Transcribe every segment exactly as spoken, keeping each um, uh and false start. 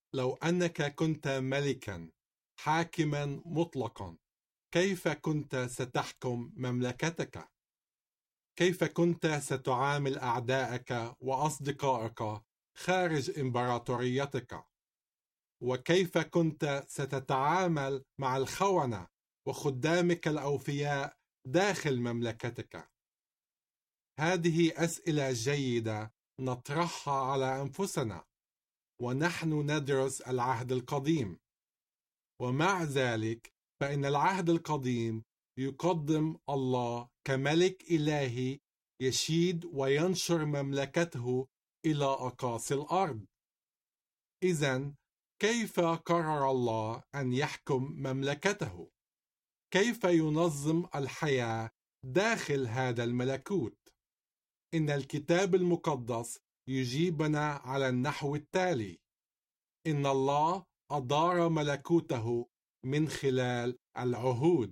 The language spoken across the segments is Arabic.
لو أنك كنت ملكا حاكما مطلقا، كيف كنت ستحكم مملكتك؟ كيف كنت ستعامل أعدائك وأصدقائك خارج إمبراطوريتك؟ وكيف كنت ستتعامل مع الخونة وخدامك الأوفياء داخل مملكتك؟ هذه أسئلة جيدة نطرحها على أنفسنا ونحن ندرس العهد القديم. ومع ذلك فإن العهد القديم يقدم الله كملك إلهي يشيد وينشر مملكته إلى أقاصي الأرض. إذن كيف قرر الله أن يحكم مملكته؟ كيف ينظم الحياة داخل هذا الملكوت؟ إن الكتاب المقدس يجيبنا على النحو التالي: إن الله أدار ملكوته من خلال العهود.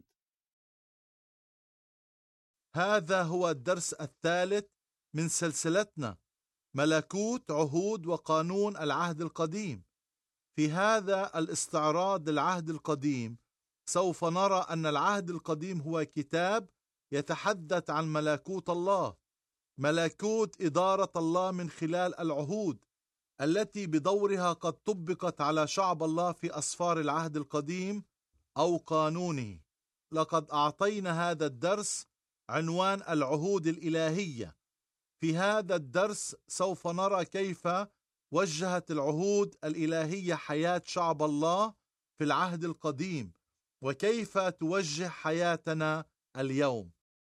هذا هو الدرس الثالث من سلسلتنا ملكوت، عهود وقانون العهد القديم. في هذا الاستعراض للعهد القديم سوف نرى أن العهد القديم هو كتاب يتحدث عن ملكوت الله، ملكوت إدارة الله من خلال العهود التي بدورها قد طبقت على شعب الله في أسفار العهد القديم أو قانونه. لقد أعطينا هذا الدرس عنوان العهود الإلهية. في هذا الدرس سوف نرى كيف وجهت العهود الإلهية حياة شعب الله في العهد القديم وكيف توجه حياتنا اليوم.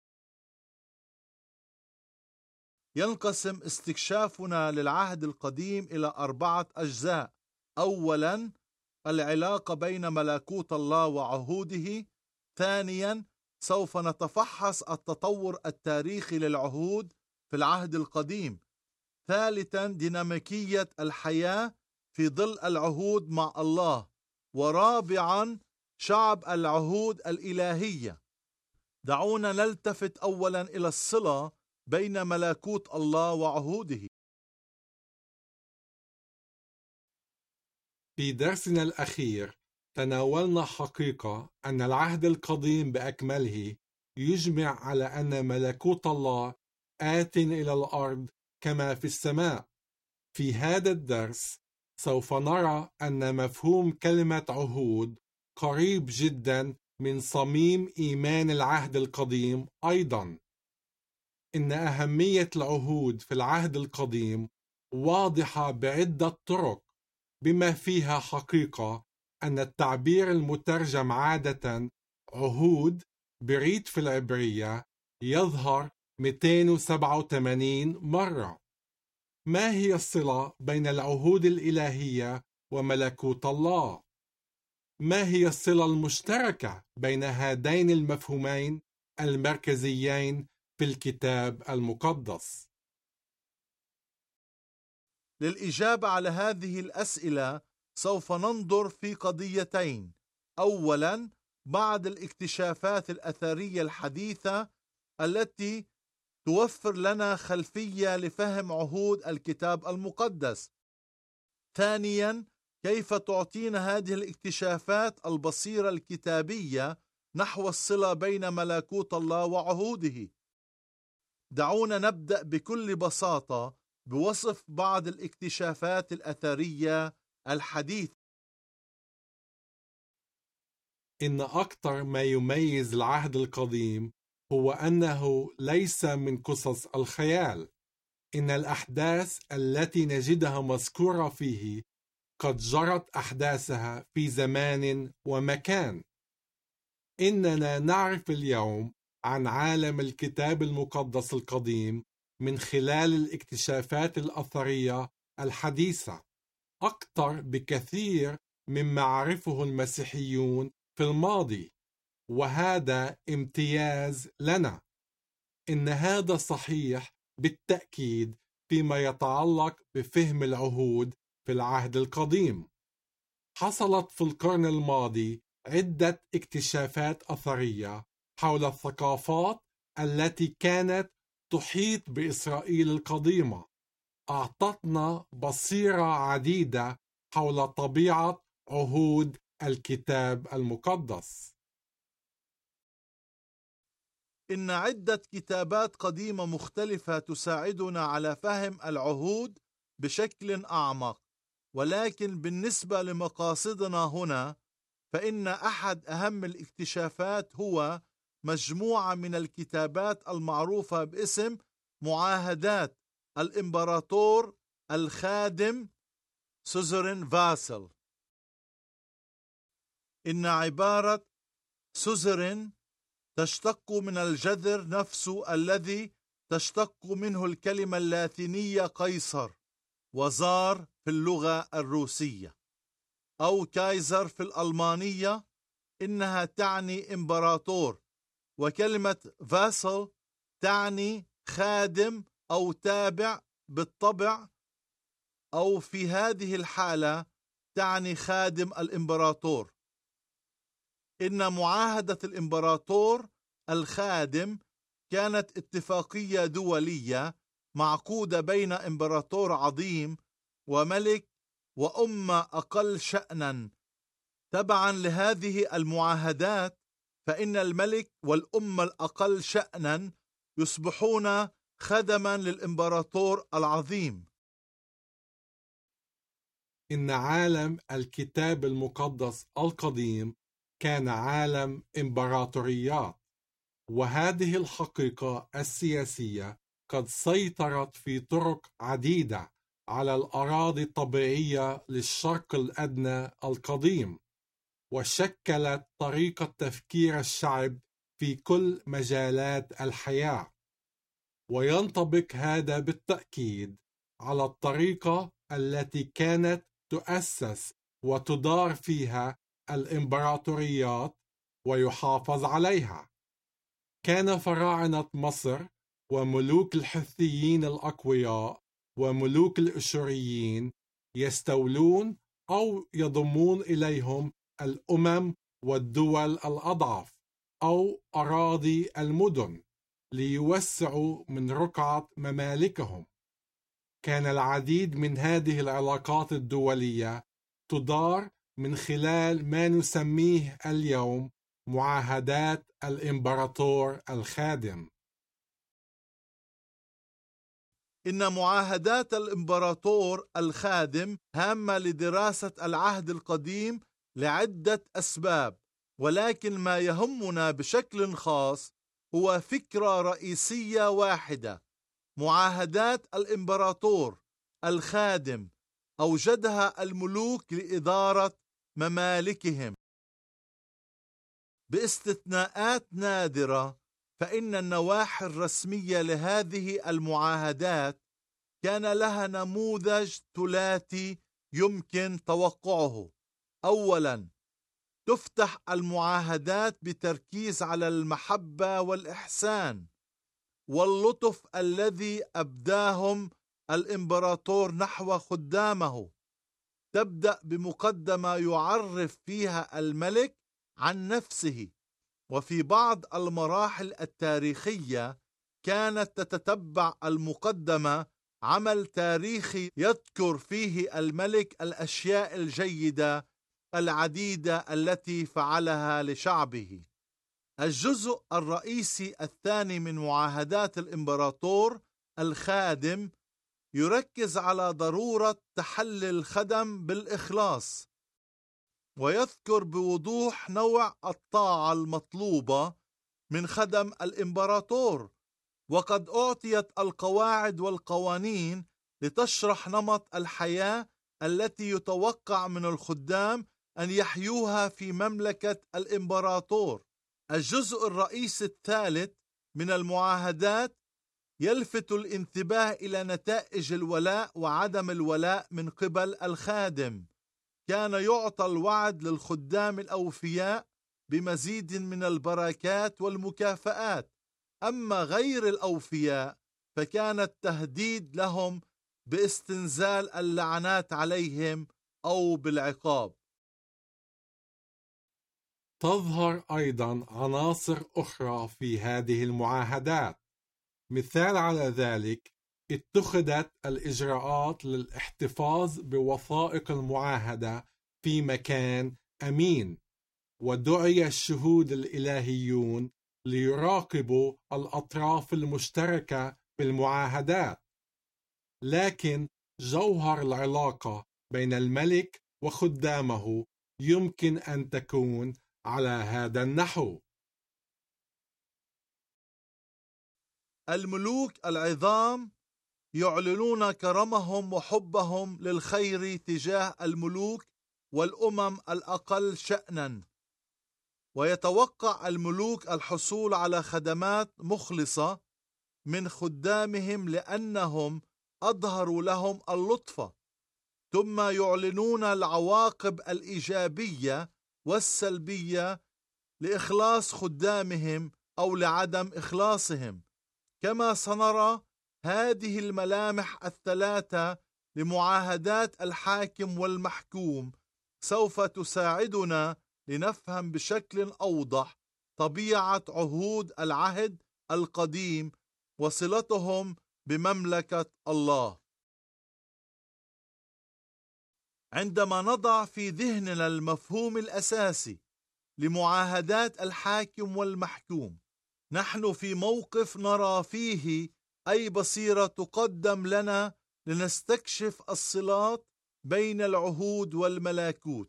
ينقسم استكشافنا للعهد القديم إلى أربعة أجزاء. أولا، العلاقة بين ملكوت الله وعهوده. ثانيا، سوف نتفحص التطور التاريخي للعهود في العهد القديم. ثالثا، ديناميكية الحياة في ظل العهود مع الله. ورابعا، شعب العهود الإلهية. دعونا نلتفت أولا إلى الصلة بين ملكوت الله وعهوده. في درسنا الأخير تناولنا حقيقة أن العهد القديم بأكمله يجمع على أن ملكوت الله آت إلى الأرض كما في السماء. في هذا الدرس سوف نرى أن مفهوم كلمة عهود قريب جدا من صميم إيمان العهد القديم أيضا. إن أهمية العهود في العهد القديم واضحة بعدة طرق، بما فيها حقيقة أن التعبير المترجم عادة عهود بريت في العبرية يظهر مئتين وسبعة وثمانين مرة. ما هي الصلة بين العهود الإلهية وملكوت الله؟ ما هي الصلة المشتركة بين هذين المفهومين المركزيين في الكتاب المقدس؟ للإجابة على هذه الأسئلة سوف ننظر في قضيتين. أولا، بعض الاكتشافات الأثرية الحديثة التي توفر لنا خلفية لفهم عهود الكتاب المقدس. ثانيا، كيف تعطينا هذه الاكتشافات البصيرة الكتابية نحو الصلة بين ملكوت الله وعهوده. دعونا نبدأ بكل بساطة بوصف بعض الاكتشافات الأثرية الحديثة. إن أكثر ما يميز العهد القديم هو أنه ليس من قصص الخيال. إن الأحداث التي نجدها مذكورة فيه قد جرت أحداثها في زمان ومكان. إننا نعرف اليوم عن عالم الكتاب المقدس القديم من خلال الاكتشافات الأثرية الحديثة أكثر بكثير مما عرفه المسيحيون في الماضي، وهذا امتياز لنا. إن هذا صحيح بالتأكيد فيما يتعلق بفهم العهود في العهد القديم. حصلت في القرن الماضي عدة اكتشافات أثرية حول الثقافات التي كانت تحيط بإسرائيل القديمة، أعطتنا بصيرة عديدة حول طبيعة عهود الكتاب المقدس. إن عدة كتابات قديمة مختلفة تساعدنا على فهم العهود بشكل أعمق، ولكن بالنسبة لمقاصدنا هنا فإن أحد أهم الاكتشافات هو مجموعة من الكتابات المعروفة باسم معاهدات الإمبراطور الخادم سوزرين فاسل. إن عبارة سوزرين تشتق من الجذر نفسه الذي تشتق منه الكلمة اللاتينية قيصر وزار في اللغة الروسية، أو كايزر في الألمانية. إنها تعني إمبراطور، وكلمة فاسل تعني خادم أو تابع بالطبع، أو في هذه الحالة تعني خادم الإمبراطور. إن معاهدة الإمبراطور الخادم كانت اتفاقية دولية معقودة بين إمبراطور عظيم وملك وأمة أقل شأنا. تبعا لهذه المعاهدات فإن الملك والأمة الأقل شأنا يصبحون خدما للإمبراطور العظيم. إن عالم الكتاب المقدس القديم كان عالم إمبراطوريات، وهذه الحقيقة السياسية قد سيطرت في طرق عديدة على الأراضي الطبيعية للشرق الأدنى القديم، وشكلت طريقة تفكير الشعب في كل مجالات الحياة. وينطبق هذا بالتأكيد على الطريقة التي كانت تؤسس وتدار فيها الإمبراطوريات ويحافظ عليها. كان فراعنة مصر وملوك الحثيين الأقوياء وملوك الأشوريين يستولون أو يضمون إليهم الأمم والدول الأضعف أو أراضي المدن ليوسعوا من رقعة ممالكهم. كان العديد من هذه العلاقات الدولية تدار من خلال ما نسميه اليوم معاهدات الإمبراطور الخادم. إن معاهدات الإمبراطور الخادم هامة لدراسة العهد القديم لعدة أسباب، ولكن ما يهمنا بشكل خاص هو فكرة رئيسية واحدة. معاهدات الإمبراطور الخادم أوجدها الملوك لإدارة ممالكهم. باستثناءات نادرة فإن النواحي الرسمية لهذه المعاهدات كان لها نموذج ثلاثي يمكن توقعه. أولا، تفتح المعاهدات بتركيز على المحبة والإحسان واللطف الذي أبداهم الإمبراطور نحو خدامه. تبدأ بمقدمة يعرف فيها الملك عن نفسه، وفي بعض المراحل التاريخية كانت تتتبع المقدمة عمل تاريخي يذكر فيه الملك الأشياء الجيدة العديدة التي فعلها لشعبه. الجزء الرئيسي الثاني من معاهدات الإمبراطور الخادم يركز على ضرورة تحلي الخدم بالإخلاص، ويذكر بوضوح نوع الطاعة المطلوبة من خدم الإمبراطور، وقد أعطيت القواعد والقوانين لتشرح نمط الحياة التي يتوقع من الخدام أن يحيوها في مملكة الإمبراطور. الجزء الرئيسي الثالث من المعاهدات يلفت الانتباه إلى نتائج الولاء وعدم الولاء من قبل الخادم. كان يعطى الوعد للخدام الأوفياء بمزيد من البركات والمكافآت، أما غير الأوفياء فكان التهديد لهم باستنزال اللعنات عليهم أو بالعقاب. تظهر أيضا عناصر أخرى في هذه المعاهدات. مثال على ذلك اتخذت الإجراءات للاحتفاظ بوثائق المعاهدة في مكان أمين، ودعي الشهود الإلهيون ليراقبوا الأطراف المشتركة بالمعاهدات. لكن جوهر العلاقة بين الملك وخدامه يمكن أن تكون على هذا النحو: الملوك العظام يعلنون كرمهم وحبهم للخير تجاه الملوك والأمم الأقل شأنا، ويتوقع الملوك الحصول على خدمات مخلصة من خدامهم لأنهم أظهروا لهم اللطف، ثم يعلنون العواقب الإيجابية والسلبية لإخلاص خدامهم أو لعدم إخلاصهم. كما سنرى، هذه الملامح الثلاثة لمعاهدات الحاكم والمحكوم سوف تساعدنا لنفهم بشكل أوضح طبيعة عهود العهد القديم وصلتهم بمملكة الله. عندما نضع في ذهننا المفهوم الأساسي لمعاهدات الحاكم والمحكوم، نحن في موقف نرى فيه أي بصيرة تقدم لنا لنستكشف الصلات بين العهود والملكوت.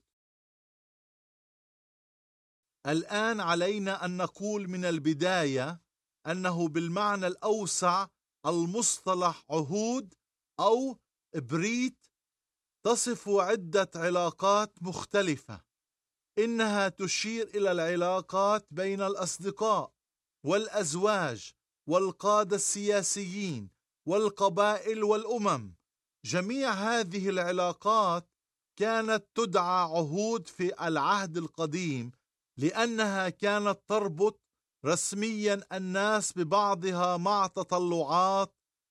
الآن علينا أن نقول من البداية أنه بالمعنى الأوسع المصطلح عهود أو بريت تصف عدة علاقات مختلفة. إنها تشير إلى العلاقات بين الأصدقاء والأزواج والقادة السياسيين والقبائل والأمم. جميع هذه العلاقات كانت تدعى عهود في العهد القديم لأنها كانت تربط رسميا الناس ببعضها مع تطلعات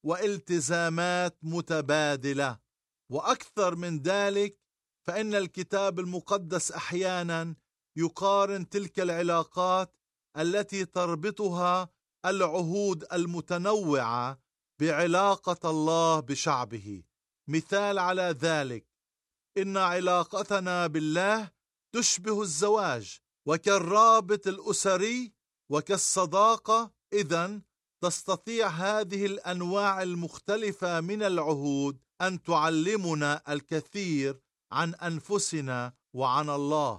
والتزامات متبادلة. وأكثر من ذلك، فإن الكتاب المقدس أحيانا يقارن تلك العلاقات التي تربطها العهود المتنوعة بعلاقة الله بشعبه. مثال على ذلك: إن علاقتنا بالله تشبه الزواج وكالرابط الأسري وكالصداقة. إذن تستطيع هذه الأنواع المختلفة من العهود أن تعلمنا الكثير عن أنفسنا وعن الله.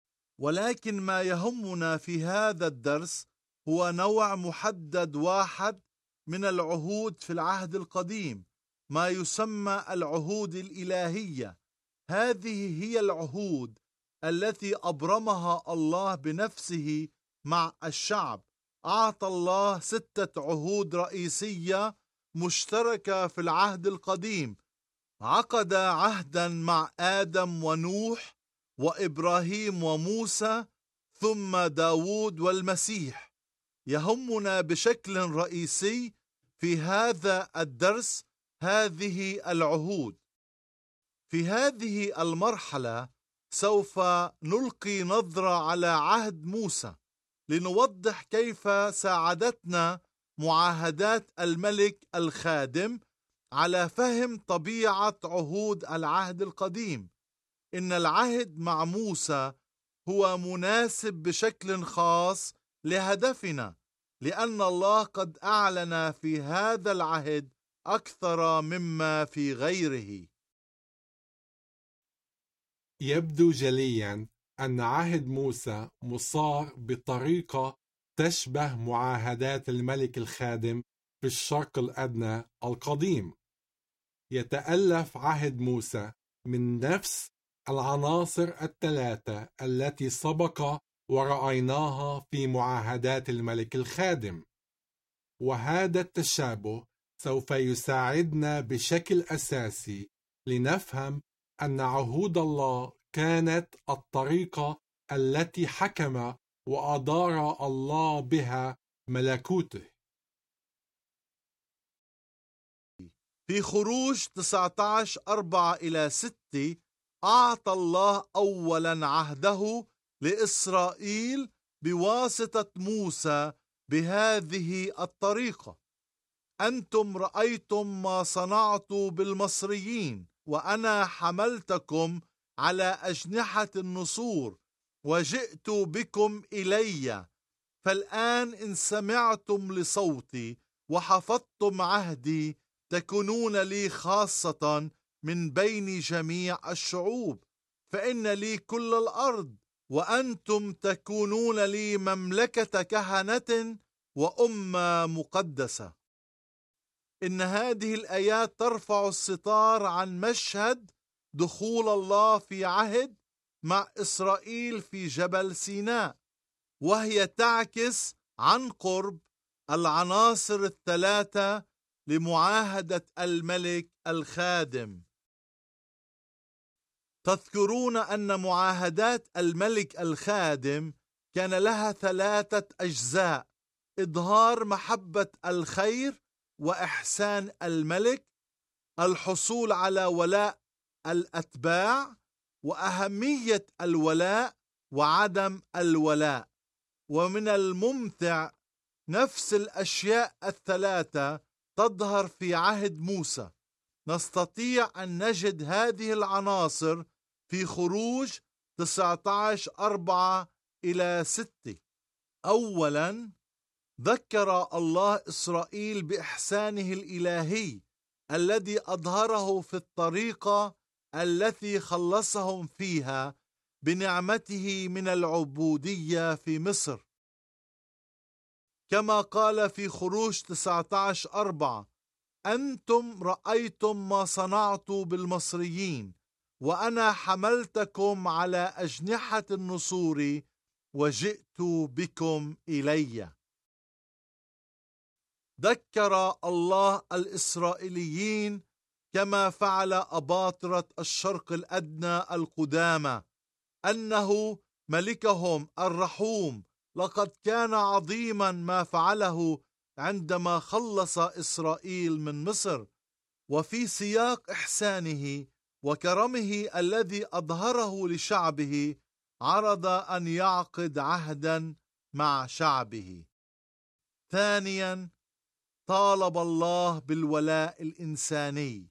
ولكن ما يهمنا في هذا الدرس هو نوع محدد واحد من العهود في العهد القديم، ما يسمى العهود الإلهية. هذه هي العهود التي أبرمها الله بنفسه مع الشعب. أعطى الله ستة عهود رئيسية مشتركة في العهد القديم. عقد عهدا مع آدم ونوح وإبراهيم وموسى ثم داود والمسيح. يهمنا بشكل رئيسي في هذا الدرس هذه العهود. في هذه المرحلة سوف نلقي نظرة على عهد موسى لنوضح كيف ساعدتنا معاهدات الملك الخادم على فهم طبيعة عهود العهد القديم. إن العهد مع موسى هو مناسب بشكل خاص لهدفنا، لأن الله قد أعلن في هذا العهد أكثر مما في غيره. يبدو جليا أن عهد موسى مصاغ بطريقة تشبه معاهدات الملك الخادم في الشرق الأدنى القديم. يتألف عهد موسى من نفس العناصر الثلاثة التي سبق ورأيناها في معاهدات الملك الخادم، وهذا التشابه سوف يساعدنا بشكل أساسي لنفهم أن عهود الله كانت الطريقة التي حكم وأدار الله بها ملكوته. في خروج تسعة عشر أربعة إلى ستة أعطى الله أولا عهده لإسرائيل بواسطة موسى بهذه الطريقة: أنتم رأيتم ما صنعت بالمصريين، وأنا حملتكم على أجنحة النسور وجئت بكم إلي. فالآن إن سمعتم لصوتي وحفظتم عهدي تكونون لي خاصة من بين جميع الشعوب، فإن لي كل الأرض، وأنتم تكونون لي مملكة كهنة وأمة مقدسة. إن هذه الآيات ترفع الستار عن مشهد دخول الله في عهد مع إسرائيل في جبل سيناء، وهي تعكس عن قرب العناصر الثلاثة لمعاهدة الملك الخادم. تذكرون أن معاهدات الملك الخادم كان لها ثلاثة أجزاء: إظهار محبة الخير وإحسان الملك، الحصول على ولاء الأتباع، وأهمية الولاء وعدم الولاء. ومن الممتع نفس الأشياء الثلاثة تظهر في عهد موسى. نستطيع أن نجد هذه العناصر في خروج تسعة عشر أربعة إلى ستة. أولا، ذكر الله إسرائيل بإحسانه الإلهي الذي أظهره في الطريقة التي خلصهم فيها بنعمته من العبودية في مصر، كما قال في خروج تسعة عشر أربعة: أنتم رأيتم ما صنعت بالمصريين، وأنا حملتكم على أجنحة النسور وجئت بكم إلي. ذكر الله الإسرائيليين كما فعل أباطرة الشرق الأدنى القدامى أنه ملكهم الرحوم. لقد كان عظيما ما فعله عندما خلص إسرائيل من مصر، وفي سياق إحسانه وكرمه الذي أظهره لشعبه عرض أن يعقد عهدا مع شعبه. ثانيا، طالب الله بالولاء الإنساني.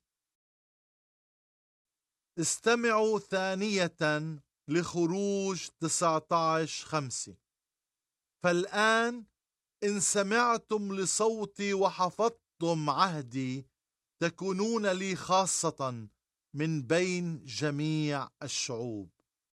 استمعوا ثانية لخروج تسعة عشر خمسة: فالآن إن سمعتم لصوتي وحفظتم عهدي تكونون لي خاصة من بين جميع الشعوب.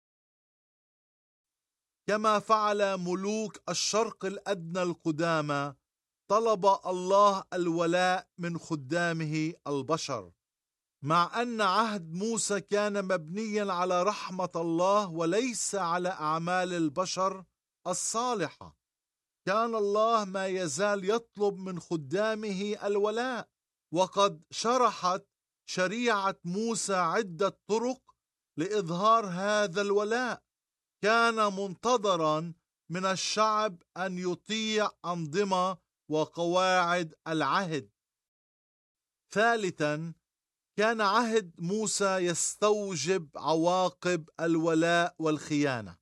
كما فعل ملوك الشرق الأدنى القدامى، طلب الله الولاء من خدامه البشر. مع أن عهد موسى كان مبنيا على رحمة الله وليس على أعمال البشر الصالحة، كان الله ما يزال يطلب من خدامه الولاء. وقد شرحت شريعة موسى عدة طرق لإظهار هذا الولاء. كان منتظرا من الشعب أن يطيع أنظمة وقواعد العهد. ثالثا، كان عهد موسى يستوجب عواقب الولاء والخيانة.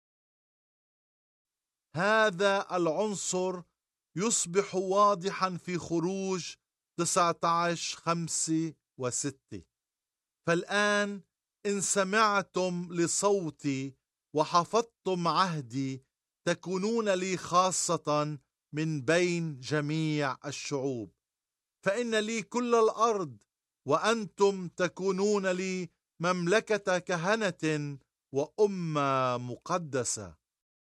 هذا العنصر يصبح واضحا في خروج تسعة عشر خمسة وستة: فالآن إن سمعتم لصوتي وحفظتم عهدي تكونون لي خاصة من بين جميع الشعوب، فإن لي كل الأرض، وأنتم تكونون لي مملكة كهنة وأمة مقدسة.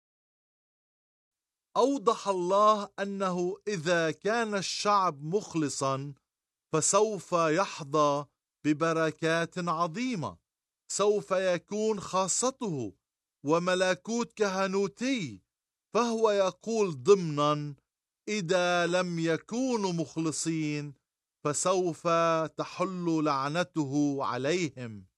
أوضح الله أنه إذا كان الشعب مخلصا فسوف يحظى ببركات عظيمة، سوف يكون خاصته وملكوت كهنوتي. فهو يقول ضمنا: إذا لم يكونوا مخلصين فسوف تحل لعنته عليهم.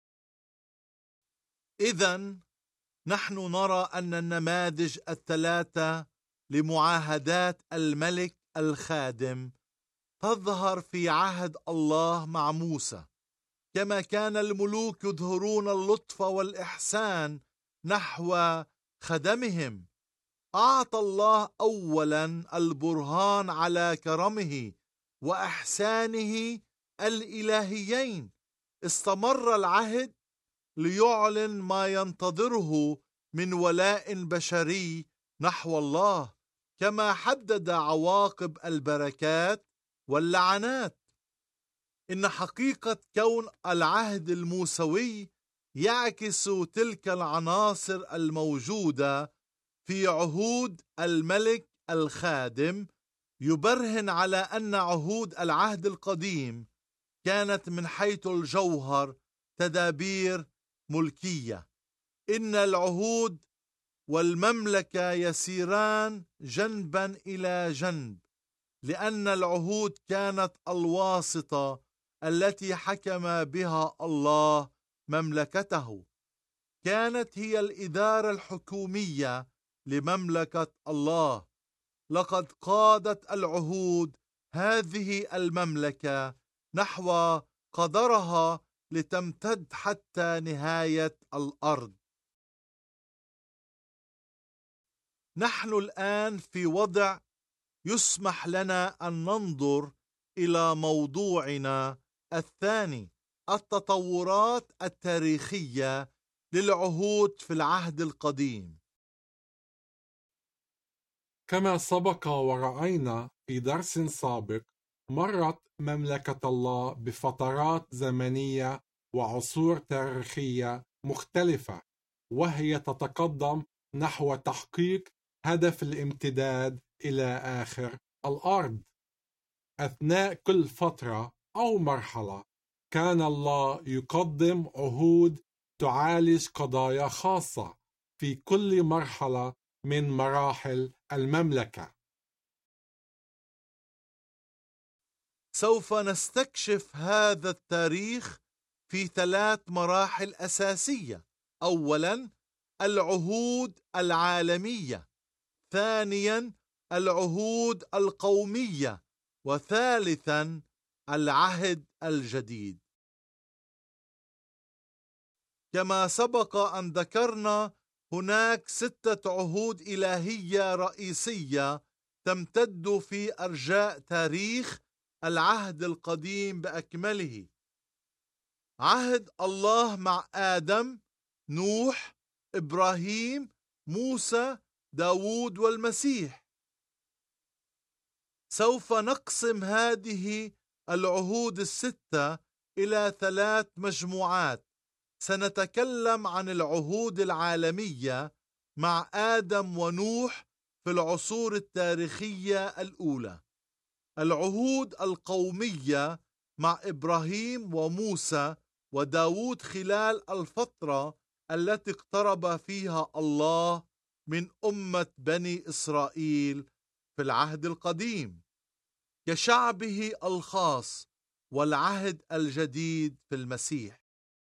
إذن نحن نرى أن النماذج الثلاثة لمعاهدات الملك الخادم تظهر في عهد الله مع موسى. كما كان الملوك يظهرون اللطف والإحسان نحو خدمهم، أعطى الله أولا البرهان على كرمه وإحسانه الإلهيين. استمر العهد ليعلن ما ينتظره من ولاء بشري نحو الله، كما حدد عواقب البركات واللعنات. إن حقيقة كون العهد الموسوي يعكس تلك العناصر الموجودة في عهود الملك الخادم يبرهن على أن عهود العهد القديم كانت من حيث الجوهر تدابير ملكية. إن العهود والمملكة يسيران جنبا إلى جنب، لأن العهود كانت الواسطة التي حكم بها الله مملكته. كانت هي الإدارة الحكومية لمملكة الله. لقد قادت العهود هذه المملكة نحو قدرها لتمتد حتى نهاية الأرض. نحن الآن في وضع يسمح لنا أن ننظر إلى موضوعنا الثاني، التطورات التاريخية للعهود في العهد القديم. كما سبق ورأينا في درس سابق، مرت مملكة الله بفترات زمنية وعصور تاريخية مختلفة، وهي تتقدم نحو تحقيق هدف الامتداد إلى آخر الأرض. أثناء كل فترة أو مرحلة كان الله يقدم عهود تعالج قضايا خاصة في كل مرحلة من مراحل المملكة. سوف نستكشف هذا التاريخ في ثلاث مراحل أساسية. أولاً، العهود العالمية. ثانياً، العهود القومية. وثالثاً، العهد الجديد. كما سبق أن ذكرنا، هناك ستة عهود إلهية رئيسية تمتد في أرجاء تاريخ العهد القديم بأكمله. عهد الله مع آدم، نوح، إبراهيم، موسى، داود والمسيح. سوف نقسم هذه العهود الستة إلى ثلاث مجموعات. سنتكلم عن العهود العالمية مع آدم ونوح في العصور التاريخية الأولى، العهود القومية مع إبراهيم وموسى وداود خلال الفترة التي اقترب فيها الله من أمة بني إسرائيل في العهد القديم كشعبه الخاص، والعهد الجديد في المسيح.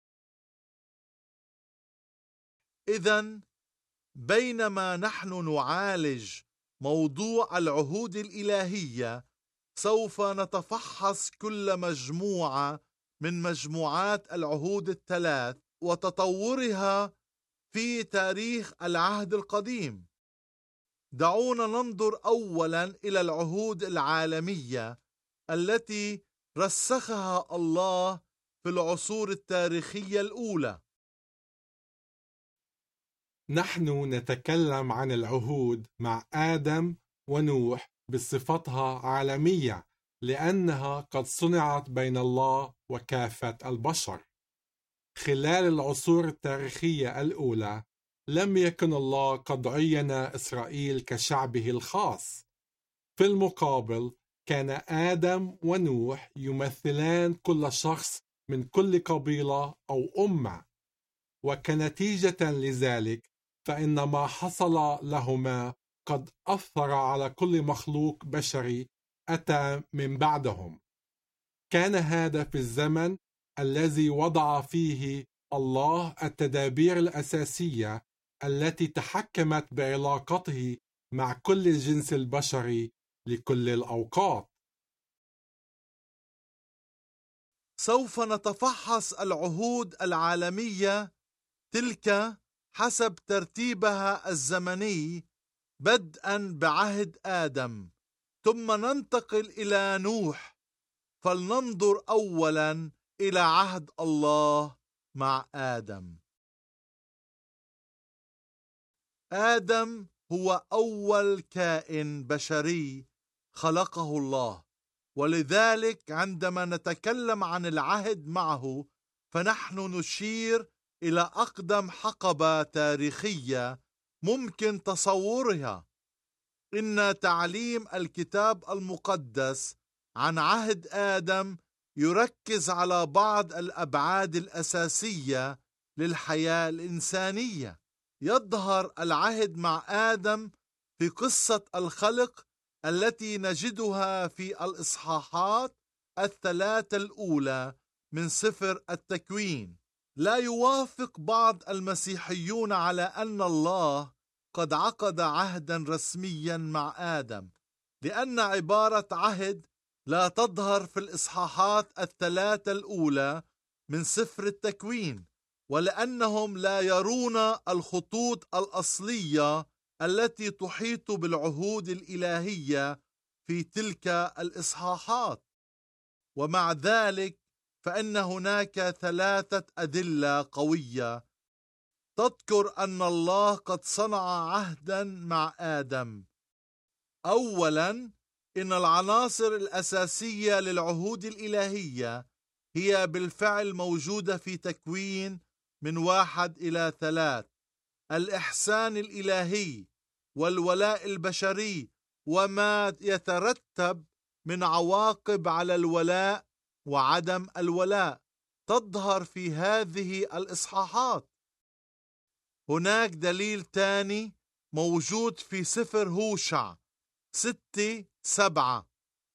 إذن بينما نحن نعالج موضوع العهود الإلهية، سوف نتفحص كل مجموعة من مجموعات العهود الثلاث وتطورها في تاريخ العهد القديم. دعونا ننظر أولاً إلى العهود العالمية التي رسخها الله في العصور التاريخية الأولى. نحن نتكلم عن العهود مع آدم ونوح بصفتها عالمية، لأنها قد صنعت بين الله وكافة البشر. خلال العصور التاريخية الأولى لم يكن الله قد عين إسرائيل كشعبه الخاص. في المقابل، كان آدم ونوح يمثلان كل شخص من كل قبيلة أو أمة، وكنتيجة لذلك فإن ما حصل لهما قد أثر على كل مخلوق بشري أتى من بعدهم. كان هذا في الزمن الذي وضع فيه الله التدابير الأساسية التي تحكمت بعلاقته مع كل الجنس البشري لكل الأوقات. سوف نتفحص العهود العالمية تلك حسب ترتيبها الزمني، بدءا بعهد آدم، ثم ننتقل إلى نوح، فلننظر أولا إلى عهد الله مع آدم. آدم هو أول كائن بشري خلقه الله، ولذلك عندما نتكلم عن العهد معه فنحن نشير إلى أقدم حقبة تاريخية ممكن تصورها. إن تعليم الكتاب المقدس عن عهد آدم يركز على بعض الأبعاد الأساسية للحياة الإنسانية. يظهر العهد مع آدم في قصة الخلق التي نجدها في الإصحاحات الثلاثة الأولى من سفر التكوين. لا يوافق بعض المسيحيون على أن الله قد عقد عهدا رسميا مع آدم، لأن عبارة عهد لا تظهر في الإصحاحات الثلاثة الأولى من سفر التكوين، ولأنهم لا يرون الخطوط الأصلية التي تحيط بالعهود الإلهية في تلك الإصحاحات. ومع ذلك فإن هناك ثلاثة أدلة قوية تذكر أن الله قد صنع عهدا مع آدم. أولا، إن العناصر الأساسية للعهود الإلهية هي بالفعل موجودة في تكوين من واحد إلى ثلاث: الإحسان الإلهي والولاء البشري وما يترتب من عواقب على الولاء وعدم الولاء تظهر في هذه الإصحاحات. هناك دليل ثاني موجود في سفر هوشع ستة سبعة،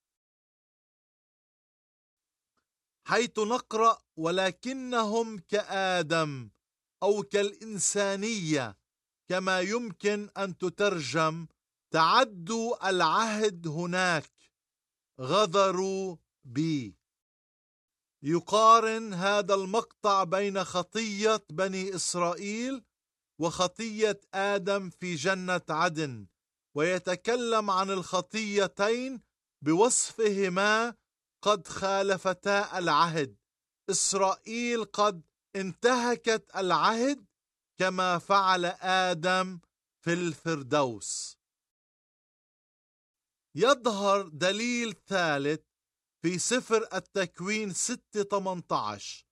حيث نقرأ: ولكنهم كآدم أو كالإنسانية، كما يمكن أن تترجم تعدوا العهد هناك، غدروا بي. يقارن هذا المقطع بين خطية بني إسرائيل وخطية آدم في جنة عدن، ويتكلم عن الخطيتين بوصفهما قد خالفتا العهد. إسرائيل قد انتهكت العهد كما فعل آدم في الفردوس. يظهر دليل ثالث في سفر التكوين ستة ثمانية عشر.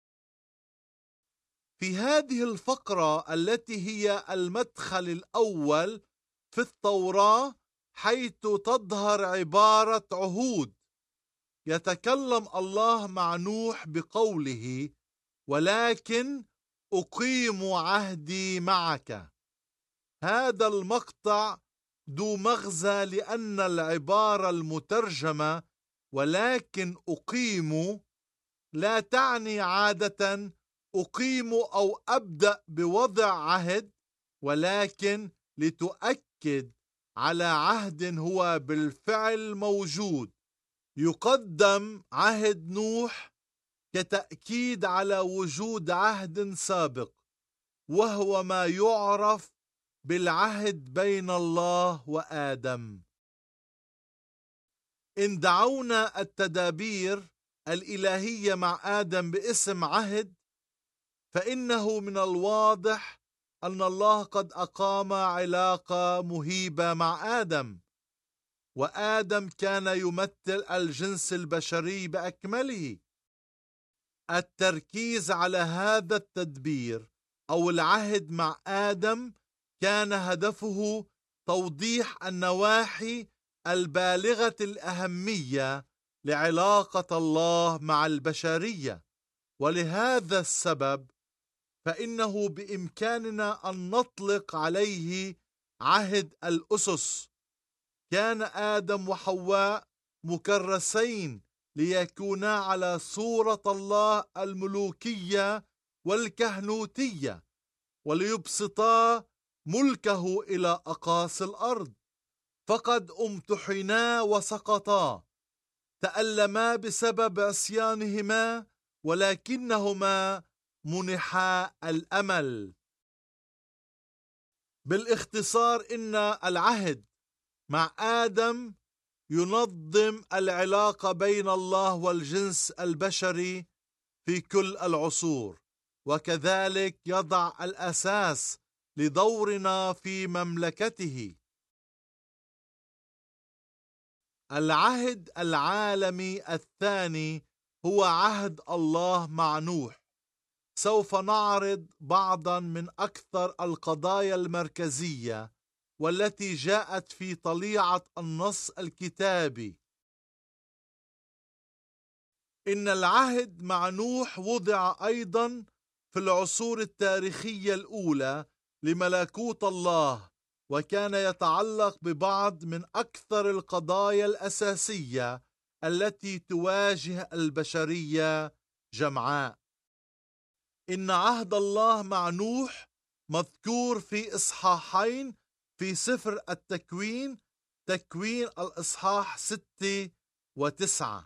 في هذه الفقرة التي هي المدخل الأول في التوراة، حيث تظهر عبارة عهود، يتكلم الله مع نوح بقوله: ولكن أقيم عهدي معك. هذا المقطع ذو مغزى، لأن العبارة المترجمة ولكن أقيم لا تعني عادة أقيم أو أبدأ بوضع عهد، ولكن لتؤكد على عهد هو بالفعل موجود. يقدم عهد نوح كتأكيد على وجود عهد سابق، وهو ما يعرف بالعهد بين الله وآدم. إن دعونا التدابير الإلهية مع آدم باسم عهد، فإنه من الواضح أن الله قد أقام علاقة مهيبة مع آدم، وآدم كان يمثل الجنس البشري بأكمله. التركيز على هذا التدبير أو العهد مع آدم كان هدفه توضيح النواحي البالغة الأهمية لعلاقة الله مع البشرية. ولهذا السبب فإنه بإمكاننا أن نطلق عليه عهد الأسس. كان آدم وحواء مكرسين ليكونا على صورة الله الملوكية والكهنوتية، وليبسطا ملكه إلى أقاصي الأرض. فقد امتحنا وسقطا، تألما بسبب عصيانهما، ولكنهما منحا الأمل. بالاختصار، إن العهد مع آدم ينظم العلاقة بين الله والجنس البشري في كل العصور، وكذلك يضع الأساس لدورنا في مملكته. العهد العالمي الثاني هو عهد الله مع نوح. سوف نعرض بعضا من أكثر القضايا المركزية والتي جاءت في طليعة النص الكتابي. إن العهد مع نوح وضع أيضا في العصور التاريخية الأولى لملكوت الله، وكان يتعلق ببعض من أكثر القضايا الأساسية التي تواجه البشرية جمعاء. إن عهد الله مع نوح مذكور في إصحاحين في سفر التكوين، تكوين الإصحاح ستة وتسعة.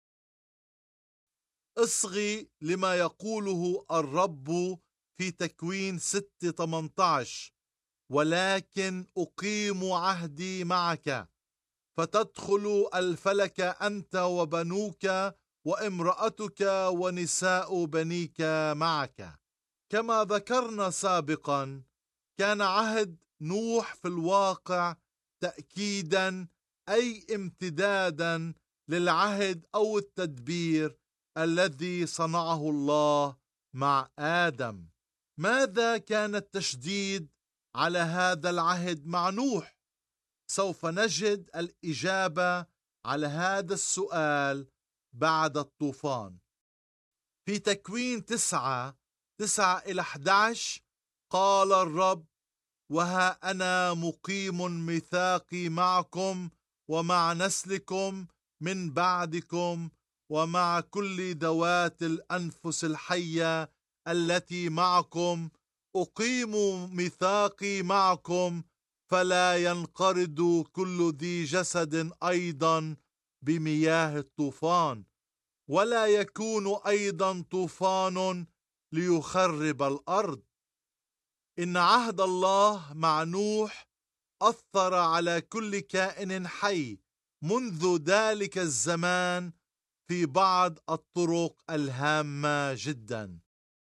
اصغي لما يقوله الرب في تكوين ستة ثمانية عشر: ولكن أقيم عهدي معك، فتدخل الفلك أنت وبنوك وامرأتك ونساء بنيك معك. كما ذكرنا سابقا، كان عهد نوح في الواقع تأكيدا أي امتدادا للعهد أو التدبير الذي صنعه الله مع آدم. ماذا كان التشديد على هذا العهد مع نوح؟ سوف نجد الإجابة على هذا السؤال بعد الطوفان. في تكوين تسعة تسعة إلى أحد عشر قال الرب: وها أنا مقيم ميثاقي معكم ومع نسلكم من بعدكم ومع كل ذوات الأنفس الحية التي معكم، أقيم ميثاقي معكم، فلا ينقرض كل ذي جسد أيضا بمياه الطوفان، ولا يكون أيضا طوفان ليخرب الأرض. إن عهد الله مع نوح أثر على كل كائن حي منذ ذلك الزمان في بعض الطرق الهامة جدا.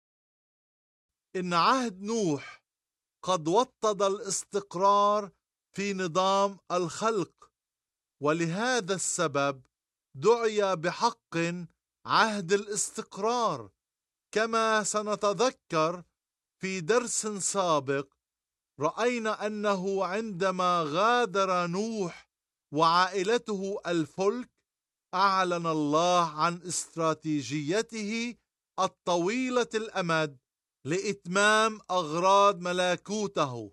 إن عهد نوح قد وطد الاستقرار في نظام الخلق، ولهذا السبب دعي بحق عهد الاستقرار. كما سنتذكر في درس سابق، رأينا أنه عندما غادر نوح وعائلته الفلك، أعلن الله عن استراتيجيته الطويلة الأمد لإتمام أغراض ملكوته.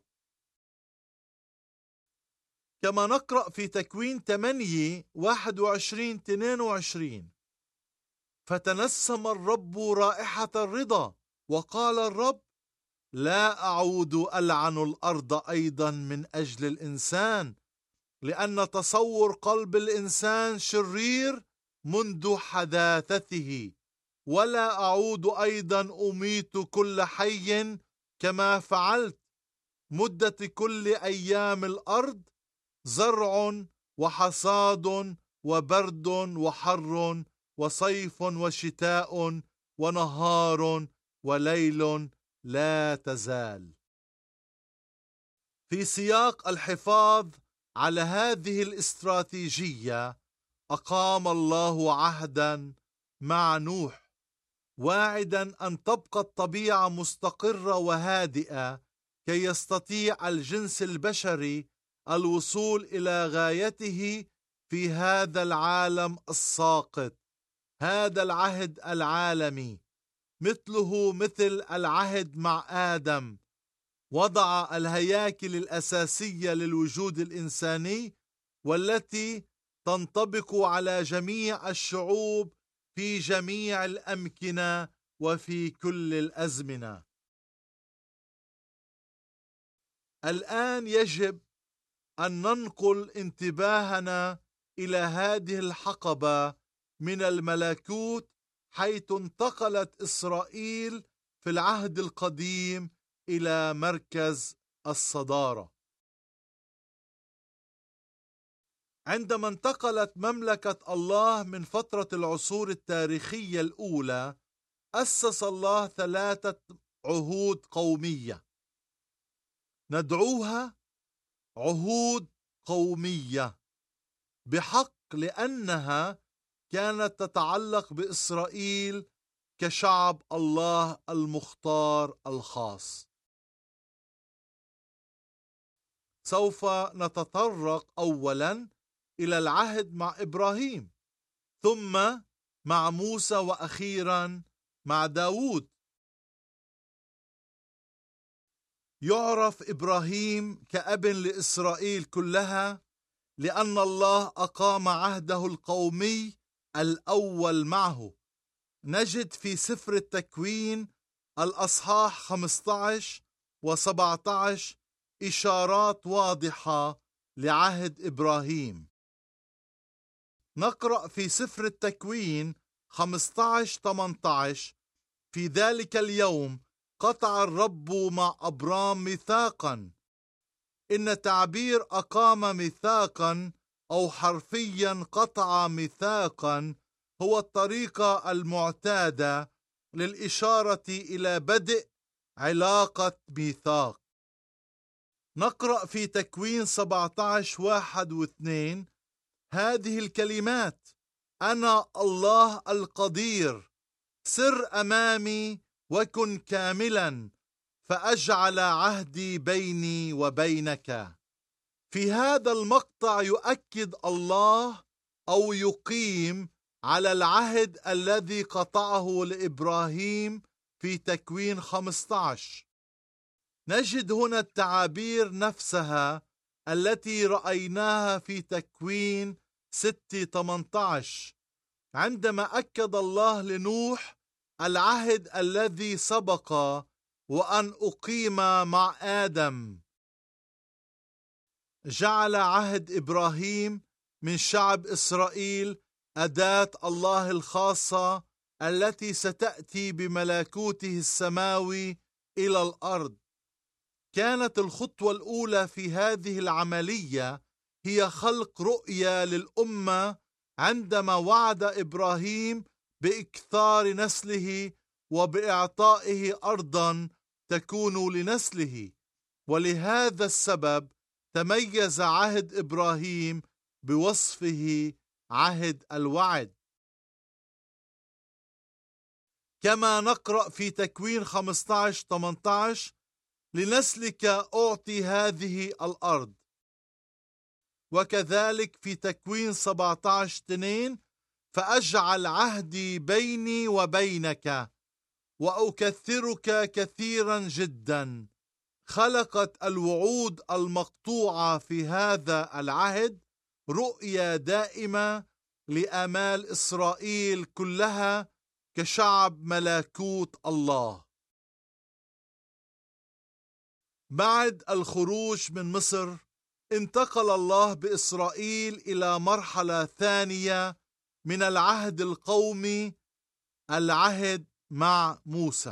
كما نقرأ في تكوين ثمانية واحد وعشرين اثنين وعشرين: فتنسم الرب رائحة الرضا، وقال الرب: لا أعود ألعن الأرض أيضا من أجل الإنسان، لأن تصور قلب الإنسان شرير منذ حداثته، ولا أعود أيضا أميت كل حي كما فعلت مدة كل أيام الأرض، زرع وحصاد وبرد وحر وصيف وشتاء ونهار وليل لا تزال. في سياق الحفاظ على هذه الاستراتيجية، أقام الله عهدا مع نوح، واعدا أن تبقى الطبيعة مستقرة وهادئة كي يستطيع الجنس البشري الوصول إلى غايته في هذا العالم الساقط. هذا العهد العالمي مثله مثل العهد مع آدم، وضع الهياكل الأساسية للوجود الإنساني والتي تنطبق على جميع الشعوب في جميع الأمكنة وفي كل الأزمنة. الآن يجب أن ننقل انتباهنا إلى هذه الحقبة من الملكوت، حيث انتقلت إسرائيل في العهد القديم إلى مركز الصدارة. عندما انتقلت مملكة الله من فترة العصور التاريخية الأولى، أسس الله ثلاثة عهود قومية ندعوها عهود قومية بحق، لأنها كانت تتعلق بإسرائيل كشعب الله المختار الخاص. سوف نتطرق أولاً إلى العهد مع إبراهيم، ثم مع موسى، وأخيراً مع داود. يعرف إبراهيم كأب لإسرائيل كلها، لأن الله أقام عهده القومي الأول معه. نجد في سفر التكوين الأصحاح خمسة عشر وسبعة عشر إشارات واضحة لعهد إبراهيم. نقرأ في سفر التكوين خمسة عشر ثمانية عشر: في ذلك اليوم قطع الرب مع أبرام ميثاقا. إن تعبير أقام ميثاقا أو حرفيا قطع ميثاقا هو الطريقة المعتادة للإشارة إلى بدء علاقة ميثاق. نقرأ في تكوين سبعة عشر واحد واثنين هذه الكلمات: أنا الله القدير، سر أمامي وكن كاملا، فأجعل عهدي بيني وبينك. في هذا المقطع يؤكد الله أو يقيم على العهد الذي قطعه لإبراهيم في تكوين خمسة عشر. نجد هنا التعابير نفسها التي رأيناها في تكوين ستة ثمانية عشر، عندما أكد الله لنوح العهد الذي سبق وأن أقيم مع آدم. جعل عهد إبراهيم من شعب إسرائيل أداة الله الخاصة التي ستأتي بملكوته السماوي إلى الأرض. كانت الخطوة الأولى في هذه العملية هي خلق رؤية للأمة، عندما وعد إبراهيم بإكثار نسله وبإعطائه أرضا تكون لنسله. ولهذا السبب تميز عهد إبراهيم بوصفه عهد الوعد. كما نقرأ في تكوين خمسة عشر ثمانية عشر: لنسلك أعطي هذه الأرض. وكذلك في تكوين سبعة عشر اثنين: فأجعل عهدي بيني وبينك وأكثرك كثيرا جدا. خلقت الوعود المقطوعة في هذا العهد رؤية دائمة لآمال إسرائيل كلها كشعب ملكوت الله. بعد الخروج من مصر انتقل الله بإسرائيل إلى مرحلة ثانية من العهد القومي، العهد مع موسى.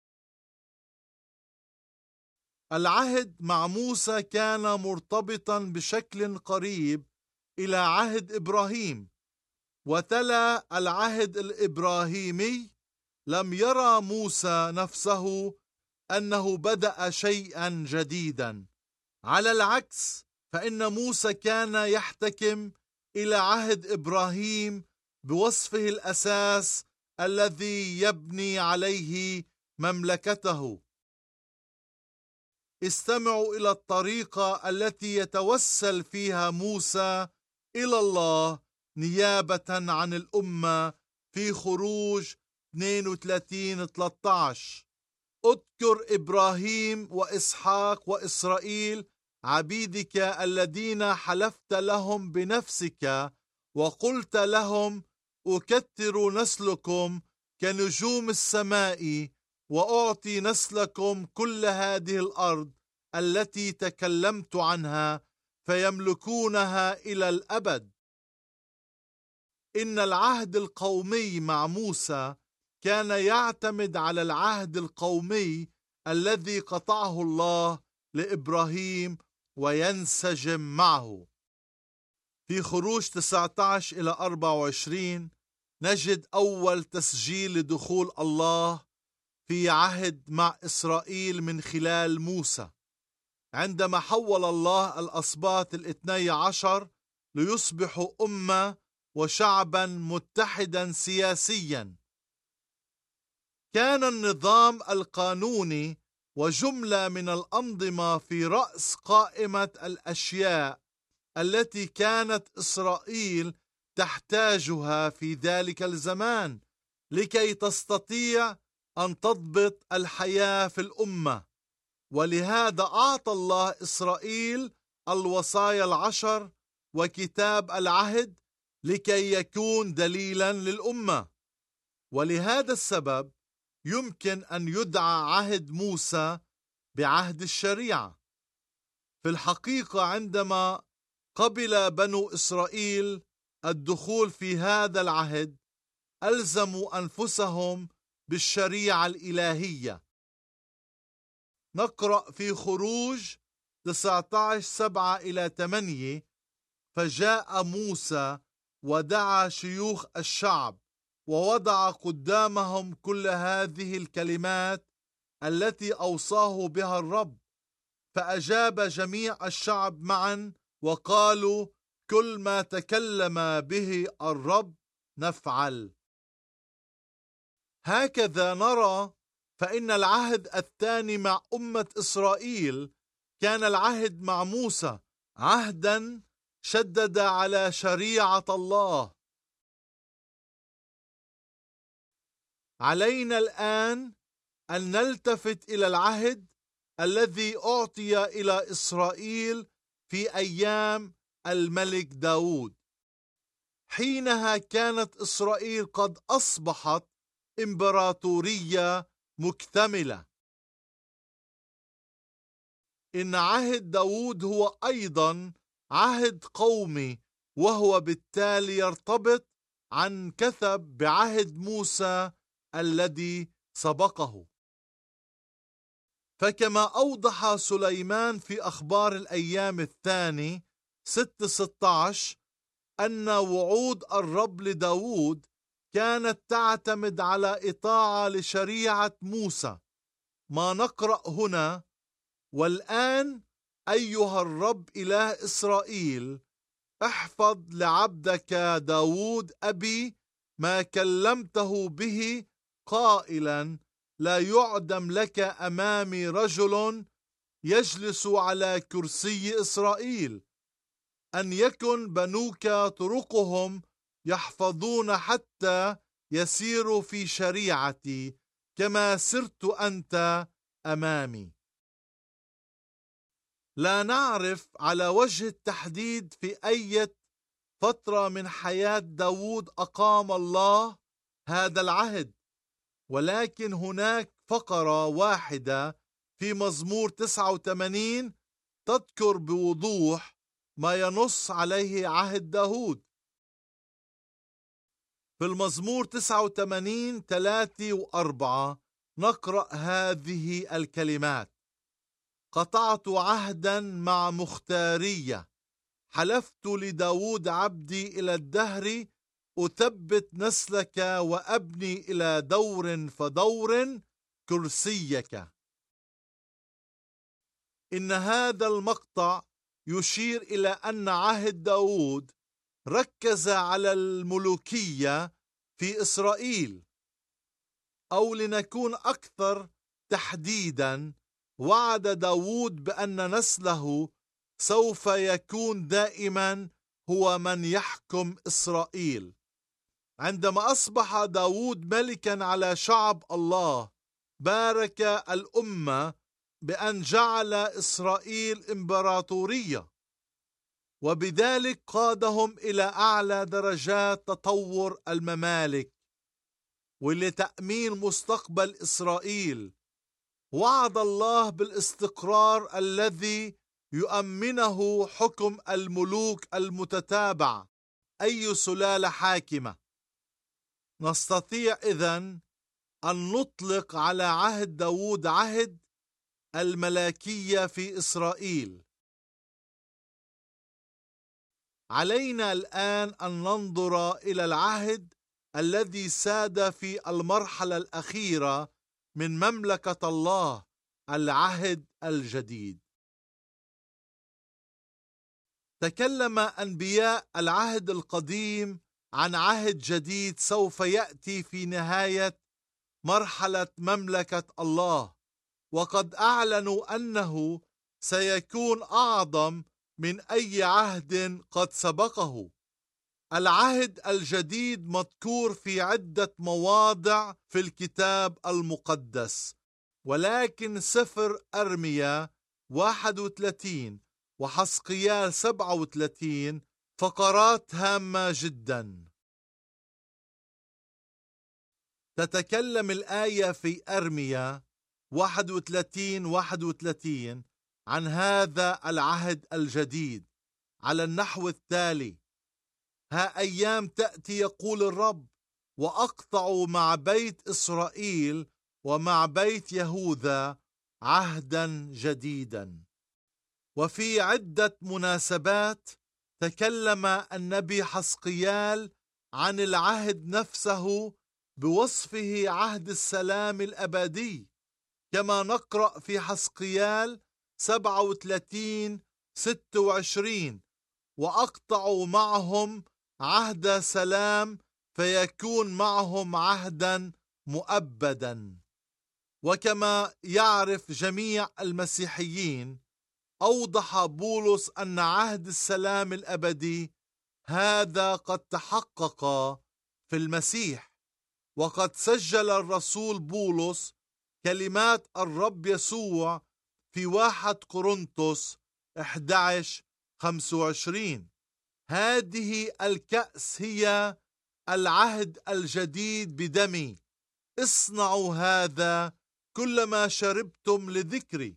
العهد مع موسى كان مرتبطا بشكل قريب إلى عهد إبراهيم، وتلا العهد الإبراهيمي لم يرى موسى نفسه أنه بدأ شيئا جديدا. على العكس، فإن موسى كان يحتكم إلى عهد إبراهيم بوصفه الأساس الذي يبني عليه مملكته. استمعوا إلى الطريقة التي يتوسل فيها موسى إلى الله نيابة عن الأمة في خروج اثنين وثلاثين ثلاثة عشر: اذكر إبراهيم وإسحاق وإسرائيل عبيدك الذين حلفت لهم بنفسك وقلت لهم أكثر نسلكم كنجوم السماء وأعطي نسلكم كل هذه الأرض التي تكلمت عنها فيملكونها إلى الأبد. إن العهد القومي مع موسى كان يعتمد على العهد القومي الذي قطعه الله لإبراهيم وينسجم معه. في خروج تسعة عشر إلى أربعة وعشرين نجد أول تسجيل لدخول الله في عهد مع إسرائيل من خلال موسى، عندما حول الله الأسباط الاثني عشر ليصبحوا أمة وشعبا متحدا سياسيا. كان النظام القانوني وجملة من الأنظمة في رأس قائمة الأشياء التي كانت إسرائيل تحتاجها في ذلك الزمان لكي تستطيع أن تضبط الحياة في الأمة. ولهذا أعطى الله إسرائيل الوصايا العشر وكتاب العهد لكي يكون دليلا للأمة. ولهذا السبب يمكن أن يدعى عهد موسى بعهد الشريعة. في الحقيقة عندما قبل بنو إسرائيل الدخول في هذا العهد ألزموا أنفسهم بالشريعة الإلهية. نقرأ في خروج تسعة عشر سبعة إلى ثمانية: فجاء موسى ودعا شيوخ الشعب ووضع قدامهم كل هذه الكلمات التي أوصاه بها الرب، فأجاب جميع الشعب معا وقالوا: كل ما تكلم به الرب نفعل. هكذا نرى فإن العهد الثاني مع أمة إسرائيل كان العهد مع موسى، عهدا شدد على شريعة الله. علينا الآن أن نلتفت إلى العهد الذي أعطي إلى إسرائيل في أيام الملك داود. حينها كانت إسرائيل قد أصبحت إمبراطورية مكتملة. إن عهد داود هو أيضا عهد قومي، وهو بالتالي يرتبط عن كثب بعهد موسى الذي سبقه. فكما أوضح سليمان في أخبار الأيام الثاني ستة ستة عشر أن وعود الرب لداود كانت تعتمد على إطاعة لشريعة موسى، ما نقرأ هنا: والآن أيها الرب إله إسرائيل، احفظ لعبدك داود أبي ما كلمته به قائلا: لا يعدم لك أمامي رجل يجلس على كرسي إسرائيل، أن يكن بنوك طرقهم يحفظون حتى يسيروا في شريعتي كما سرت أنت أمامي. لا نعرف على وجه التحديد في أي فترة من حياة داود أقام الله هذا العهد، ولكن هناك فقرة واحدة في مزمور تسعة وثمانين تذكر بوضوح ما ينص عليه عهد داود. في المزمور تسعة وثمانين ثلاثة وأربعة نقرأ هذه الكلمات: قطعت عهدا مع مختارية، حلفت لداود عبدي إلى الدهر، أثبت نسلك وأبني إلى دور فدور كرسيك. إن هذا المقطع يشير إلى أن عهد داود ركز على الملوكية في إسرائيل، أو لنكون أكثر تحديدا، وعد داود بأن نسله سوف يكون دائما هو من يحكم إسرائيل. عندما أصبح داود ملكا على شعب الله، بارك الأمة بأن جعل إسرائيل إمبراطورية، وبذلك قادهم إلى أعلى درجات تطور الممالك. ولتأمين مستقبل إسرائيل وعد الله بالاستقرار الذي يؤمنه حكم الملوك المتتابع، أي سلالة حاكمة. نستطيع إذن أن نطلق على عهد داود عهد الملكية في إسرائيل. علينا الآن أن ننظر إلى العهد الذي ساد في المرحلة الأخيرة من مملكة الله، العهد الجديد. تكلم أنبياء العهد القديم عن عهد جديد سوف يأتي في نهاية مرحلة مملكة الله، وقد أعلنوا أنه سيكون أعظم من أي عهد قد سبقه. العهد الجديد مذكور في عدة مواضع في الكتاب المقدس، ولكن سفر أرميا واحد وثلاثين وحزقيال سبعة وثلاثين فقرات هامة جدا. تتكلم الآية في أرميا واحد وثلاثين واحد وثلاثين عن هذا العهد الجديد على النحو التالي: ها أيام تأتي يقول الرب، وأقطع مع بيت إسرائيل ومع بيت يهوذا عهدا جديدا. وفي عدة مناسبات تكلم النبي حزقيال عن العهد نفسه بوصفه عهد السلام الأبدي، كما نقرأ في حزقيال سبعة وثلاثين ستة وعشرين: وأقطع معهم عهد سلام فيكون معهم عهدا مؤبدا. وكما يعرف جميع المسيحيين، أوضح بولس أن عهد السلام الأبدي هذا قد تحقق في المسيح. وقد سجل الرسول بولس كلمات الرب يسوع في واحد كورنثوس أحد عشر خمسة وعشرين: هذه الكأس هي العهد الجديد بدمي، اصنعوا هذا كلما شربتم لذكري.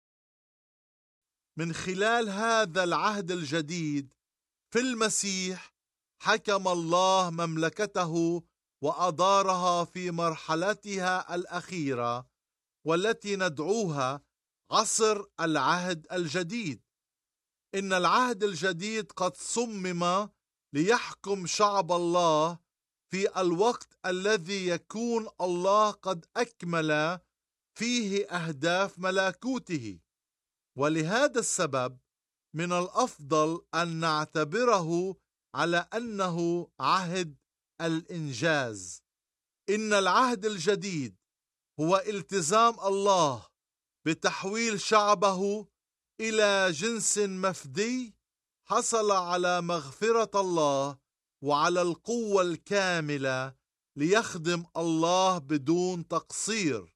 من خلال هذا العهد الجديد في المسيح حكم الله مملكته وأدارها في مرحلتها الأخيرة، والتي ندعوها عصر العهد الجديد. إن العهد الجديد قد صمم ليحكم شعب الله في الوقت الذي يكون الله قد أكمل فيه أهداف ملكوته، ولهذا السبب من الأفضل أن نعتبره على أنه عهد الإنجاز. إن العهد الجديد هو التزام الله بتحويل شعبه إلى جنس مفدي حصل على مغفرة الله وعلى القوة الكاملة ليخدم الله بدون تقصير.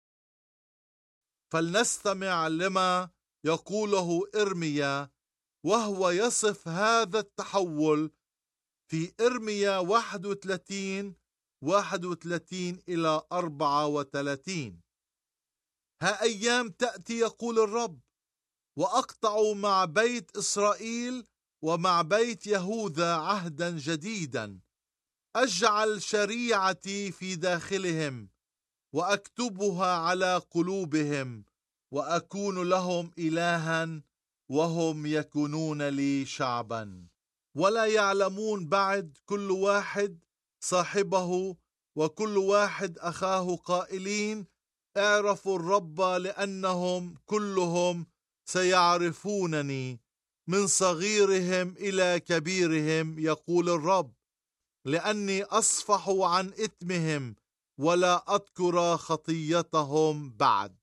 فلنستمع لما يقوله إرميا وهو يصف هذا التحول في إرميا واحد وثلاثين واحد وثلاثين إلى أربعة وثلاثين: ها أيام تأتي يقول الرب، وأقطع مع بيت إسرائيل ومع بيت يهوذا عهدا جديدا، أجعل شريعتي في داخلهم وأكتبها على قلوبهم، وأكون لهم إلها وهم يكونون لي شعبا. ولا يعلمون بعد كل واحد صاحبه وكل واحد أخاه قائلين اعرفوا الرب، لأنهم كلهم سيعرفونني من صغيرهم إلى كبيرهم يقول الرب، لأني أصفح عن إثمهم ولا أذكر خطيتهم بعد.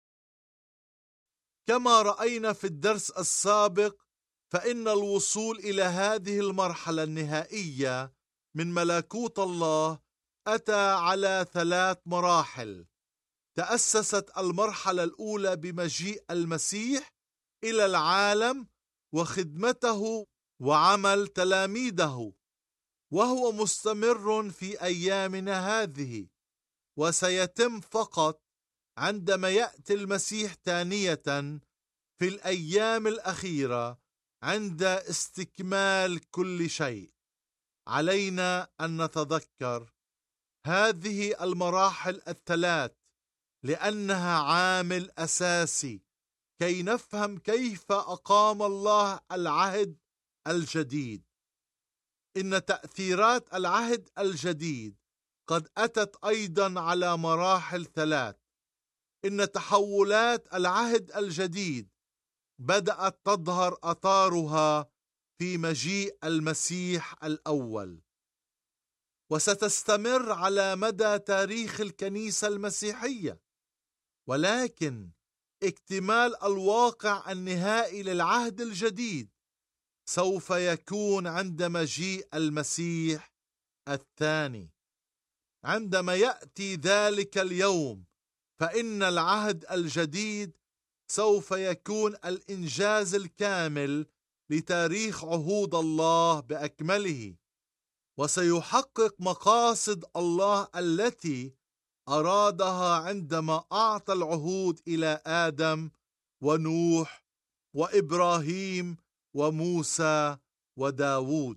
كما رأينا في الدرس السابق، فإن الوصول إلى هذه المرحلة النهائية من ملكوت الله أتى على ثلاث مراحل. تأسست المرحلة الأولى بمجيء المسيح إلى العالم وخدمته وعمل تلاميذه، وهو مستمر في أيامنا هذه، وسيتم فقط عندما يأتي المسيح ثانية في الأيام الأخيرة عند استكمال كل شيء. علينا أن نتذكر هذه المراحل الثلاث لأنها عامل أساسي كي نفهم كيف أقام الله العهد الجديد. إن تأثيرات العهد الجديد قد أتت أيضا على مراحل ثلاث. إن تحولات العهد الجديد بدأت تظهر آثارها في مجيء المسيح الأول، وستستمر على مدى تاريخ الكنيسة المسيحية. ولكن اكتمال الواقع النهائي للعهد الجديد سوف يكون عند مجيء المسيح الثاني. عندما يأتي ذلك اليوم فإن العهد الجديد سوف يكون الإنجاز الكامل لتاريخ عهود الله بأكمله، وسيحقق مقاصد الله التي أرادها عندما أعطى العهود إلى آدم ونوح وإبراهيم وموسى وداود.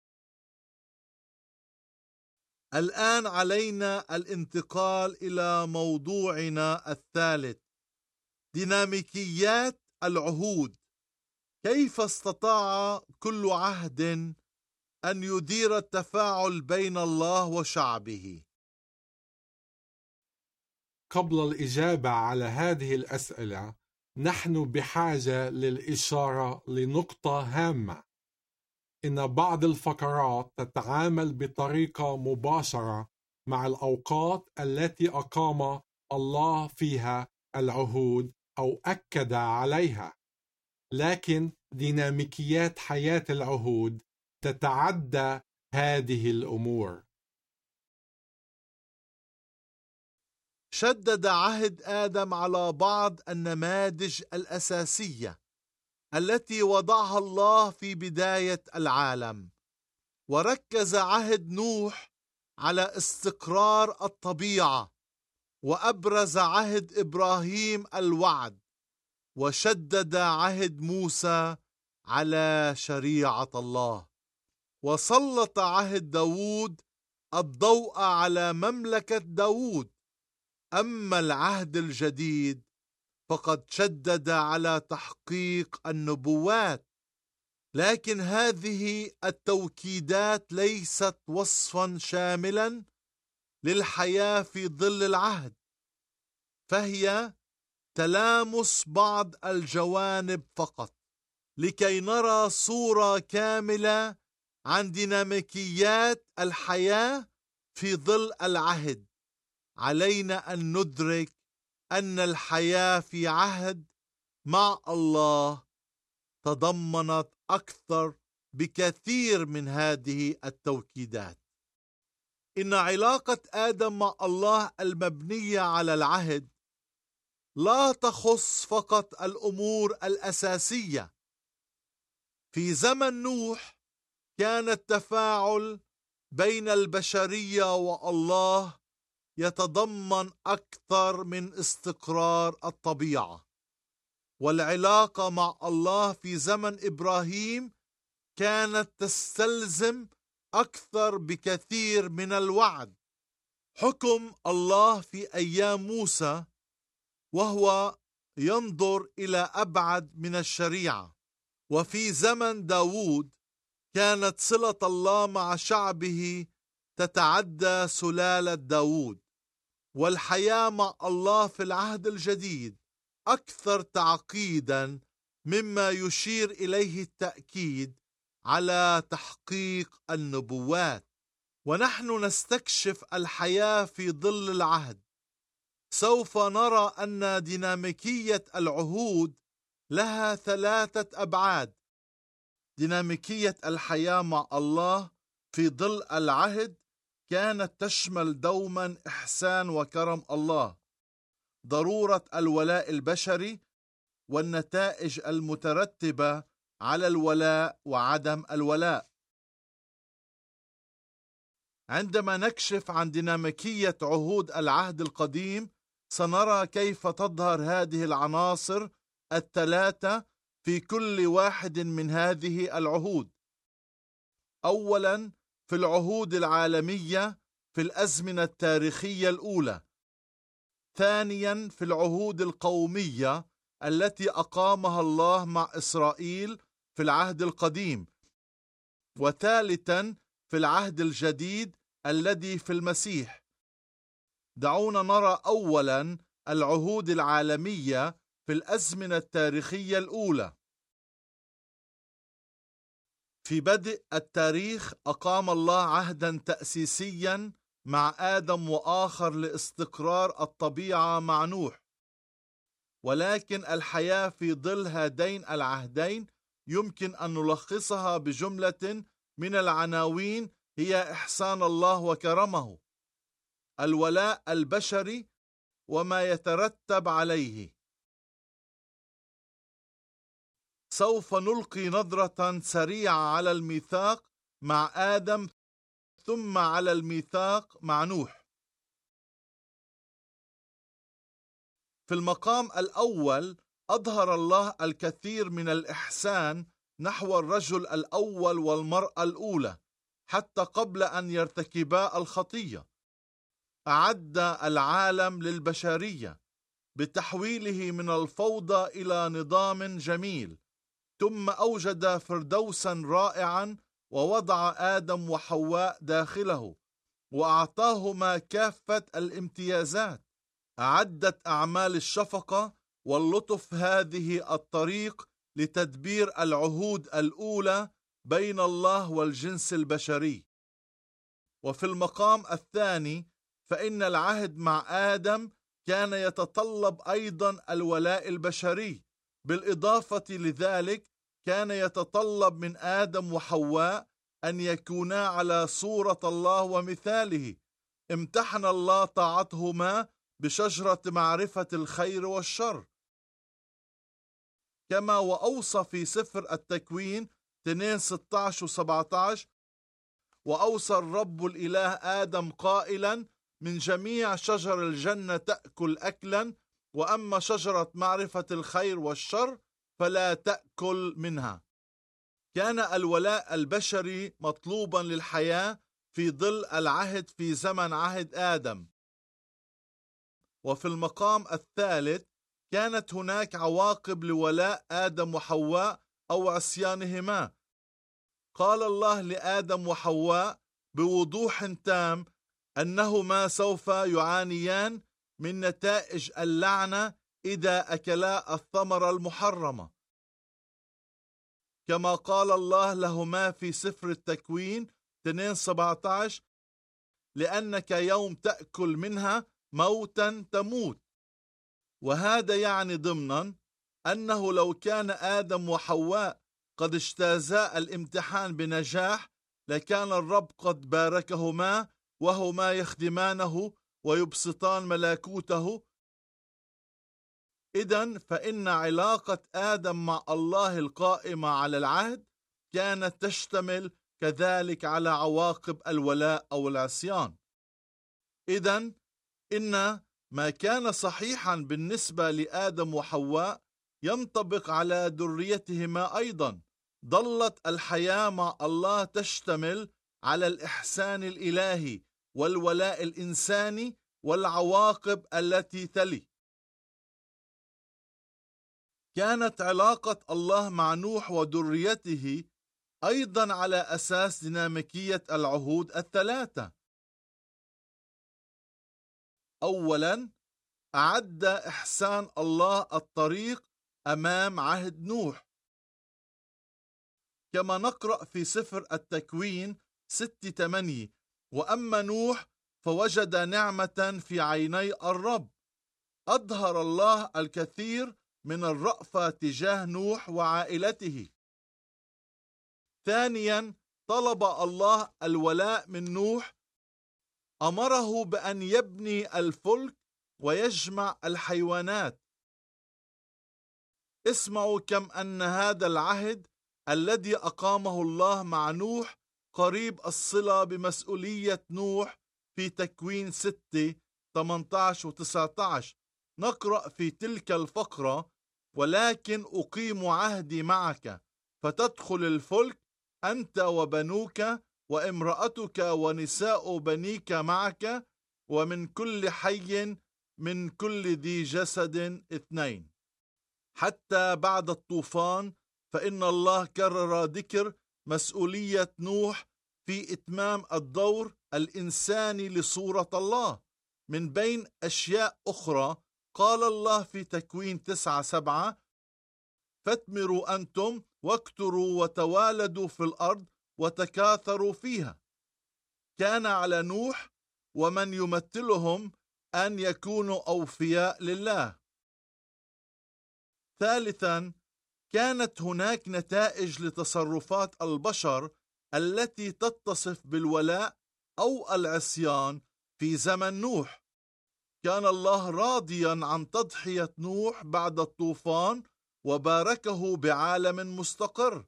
الآن علينا الانتقال إلى موضوعنا الثالث: ديناميكيات العهود. كيف استطاع كل عهد أن يدير التفاعل بين الله وشعبه؟ قبل الإجابة على هذه الأسئلة، نحن بحاجة للإشارة لنقطة هامة. إن بعض الفقرات تتعامل بطريقة مباشرة مع الأوقات التي أقام الله فيها العهود أو أكد عليها، لكن ديناميكيات حياة العهود تتعدى هذه الأمور. شدد عهد آدم على بعض النماذج الأساسية التي وضعها الله في بداية العالم، وركز عهد نوح على استقرار الطبيعة، وأبرز عهد إبراهيم الوعد، وشدد عهد موسى على شريعة الله، وسلط عهد داود الضوء على مملكة داود. أما العهد الجديد فقد شدد على تحقيق النبوات، لكن هذه التوكيدات ليست وصفا شاملا للحياة في ظل العهد، فهي تلامس بعض الجوانب فقط. لكي نرى صورة كاملة عن ديناميكيات الحياة في ظل العهد، علينا أن ندرك أن الحياة في عهد مع الله تضمنت أكثر بكثير من هذه التوكيدات. إن علاقة آدم مع الله المبنية على العهد لا تخص فقط الأمور الأساسية. في زمن نوح كان التفاعل بين البشرية والله يتضمن أكثر من استقرار الطبيعة، والعلاقة مع الله في زمن إبراهيم كانت تستلزم أكثر بكثير من الوعد. حكم الله في أيام موسى وهو ينظر إلى أبعد من الشريعة، وفي زمن داود كانت صلة الله مع شعبه تتعدى سلالة داود. والحياة مع الله في العهد الجديد أكثر تعقيدا مما يشير إليه التأكيد على تحقيق النبوات. ونحن نستكشف الحياة في ظل العهد، سوف نرى أن ديناميكية العهود لها ثلاثة أبعاد. ديناميكية الحياة مع الله في ظل العهد كانت تشمل دوما إحسان وكرم الله، ضرورة الولاء البشري، والنتائج المترتبة على الولاء وعدم الولاء. عندما نكشف عن ديناميكية عهود العهد القديم سنرى كيف تظهر هذه العناصر الثلاثة في كل واحد من هذه العهود. أولا، في العهود العالمية في الأزمنة التاريخية الأولى. ثانيا، في العهود القومية التي أقامها الله مع إسرائيل في العهد القديم. وثالثا في العهد الجديد الذي في المسيح. دعونا نرى أولا العهود العالمية في الأزمنة التاريخية الأولى. في بدء التاريخ أقام الله عهدا تأسيسيا مع آدم وآخر لاستقرار الطبيعة مع نوح، ولكن الحياة في ظل هذين العهدين يمكن أن نلخصها بجملة من العناوين هي إحسان الله وكرمه، الولاء البشري وما يترتب عليه. سوف نلقي نظرة سريعة على الميثاق مع آدم ثم على الميثاق مع نوح. في المقام الأول أظهر الله الكثير من الإحسان نحو الرجل الأول والمرأة الأولى حتى قبل أن يرتكبا الخطية. أعد العالم للبشرية بتحويله من الفوضى إلى نظام جميل، ثم أوجد فردوسا رائعا ووضع آدم وحواء داخله وأعطاهما كافة الامتيازات. أعدت أعمال الشفقة واللطف هذه الطريق لتدبير العهود الأولى بين الله والجنس البشري. وفي المقام الثاني فإن العهد مع آدم كان يتطلب أيضا الولاء البشري، بالإضافة لذلك كان يتطلب من آدم وحواء أن يكونا على صورة الله ومثاله. امتحن الله طاعتهما بشجرة معرفة الخير والشر، كما وأوصى في سفر التكوين اثنين ستة عشر و سبعة عشر: وأوصى الرب الإله آدم قائلا: من جميع شجر الجنة تأكل أكلا، وأما شجرة معرفة الخير والشر فلا تأكل منها. كان الولاء البشري مطلوبا للحياة في ظل العهد في زمن عهد آدم. وفي المقام الثالث كانت هناك عواقب لولاء آدم وحواء أو عصيانهما. قال الله لآدم وحواء بوضوح تام أنهما سوف يعانيان من نتائج اللعنة إذا أكلا الثمرة المحرمة، كما قال الله لهما في سفر التكوين اثنين سبعة عشر: لأنك يوم تأكل منها موتا تموت. وهذا يعني ضمنا أنه لو كان آدم وحواء قد اجتازا الامتحان بنجاح لكان الرب قد باركهما وهما يخدمانه ويبسطان ملكوته. إذن فإن علاقة آدم مع الله القائمة على العهد كانت تشتمل كذلك على عواقب الولاء أو العصيان. إذن إن ما كان صحيحا بالنسبة لآدم وحواء ينطبق على ذريتهما أيضا. ظلت الحياة مع الله تشتمل على الإحسان الإلهي والولاء الإنساني والعواقب التي تلي. كانت علاقة الله مع نوح وذريته أيضا على أساس ديناميكية العهود الثلاثة. أولا، أعد إحسان الله الطريق أمام عهد نوح، كما نقرأ في سفر التكوين ستة ثمانية: وأما نوح فوجد نعمة في عيني الرب. أظهر الله الكثير من الرأفة تجاه نوح وعائلته. ثانيا، طلب الله الولاء من نوح، أمره بأن يبني الفلك ويجمع الحيوانات. اسمعوا كم أن هذا العهد الذي أقامه الله مع نوح قريب الصلة بمسؤولية نوح في تكوين ستة ثمانية عشر و تسعة عشر. نقرأ في تلك الفقرة: ولكن أقيم عهدي معك فتدخل الفلك أنت وبنوك وامرأتك ونساء بنيك معك ومن كل حي من كل ذي جسد اثنين. حتى بعد الطوفان فإن الله كرر ذكر مسؤولية نوح في إتمام الدور الإنساني لصورة الله. من بين أشياء أخرى قال الله في تكوين تسعة سبعة: فاثمروا أنتم واكتروا وتوالدوا في الأرض وتكاثروا فيها. كان على نوح ومن يمثلهم أن يكونوا أوفياء لله. ثالثا، كانت هناك نتائج لتصرفات البشر التي تتصف بالولاء أو العصيان في زمن نوح. كان الله راضيا عن تضحية نوح بعد الطوفان وباركه بعالم مستقر،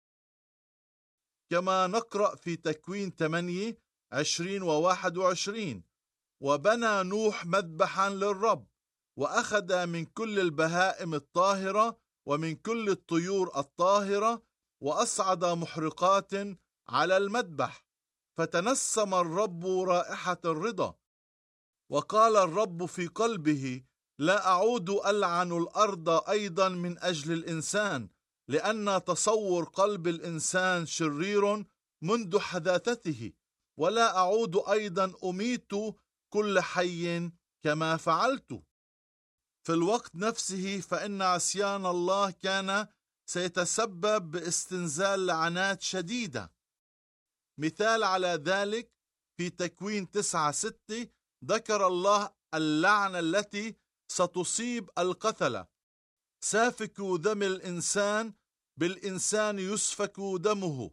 كما نقرأ في تكوين ثمانية عشرين وواحد وعشرين: وبنى نوح مذبحا للرب، وأخذ من كل البهائم الطاهرة ومن كل الطيور الطاهرة وأصعد محرقات على المذبح، فتنسم الرب رائحة الرضا. وقال الرب في قلبه: لا أعود ألعن الأرض أيضا من أجل الإنسان، لأن تصور قلب الإنسان شرير منذ حداثته، ولا أعود أيضا أميت كل حي كما فعلت. في الوقت نفسه فإن عصيان الله كان سيتسبب باستنزال لعنات شديدة. مثال على ذلك في تكوين تسعة ستة ذكر الله اللعنة التي ستصيب القتلة: سافك دم الإنسان بالإنسان يسفك دمه.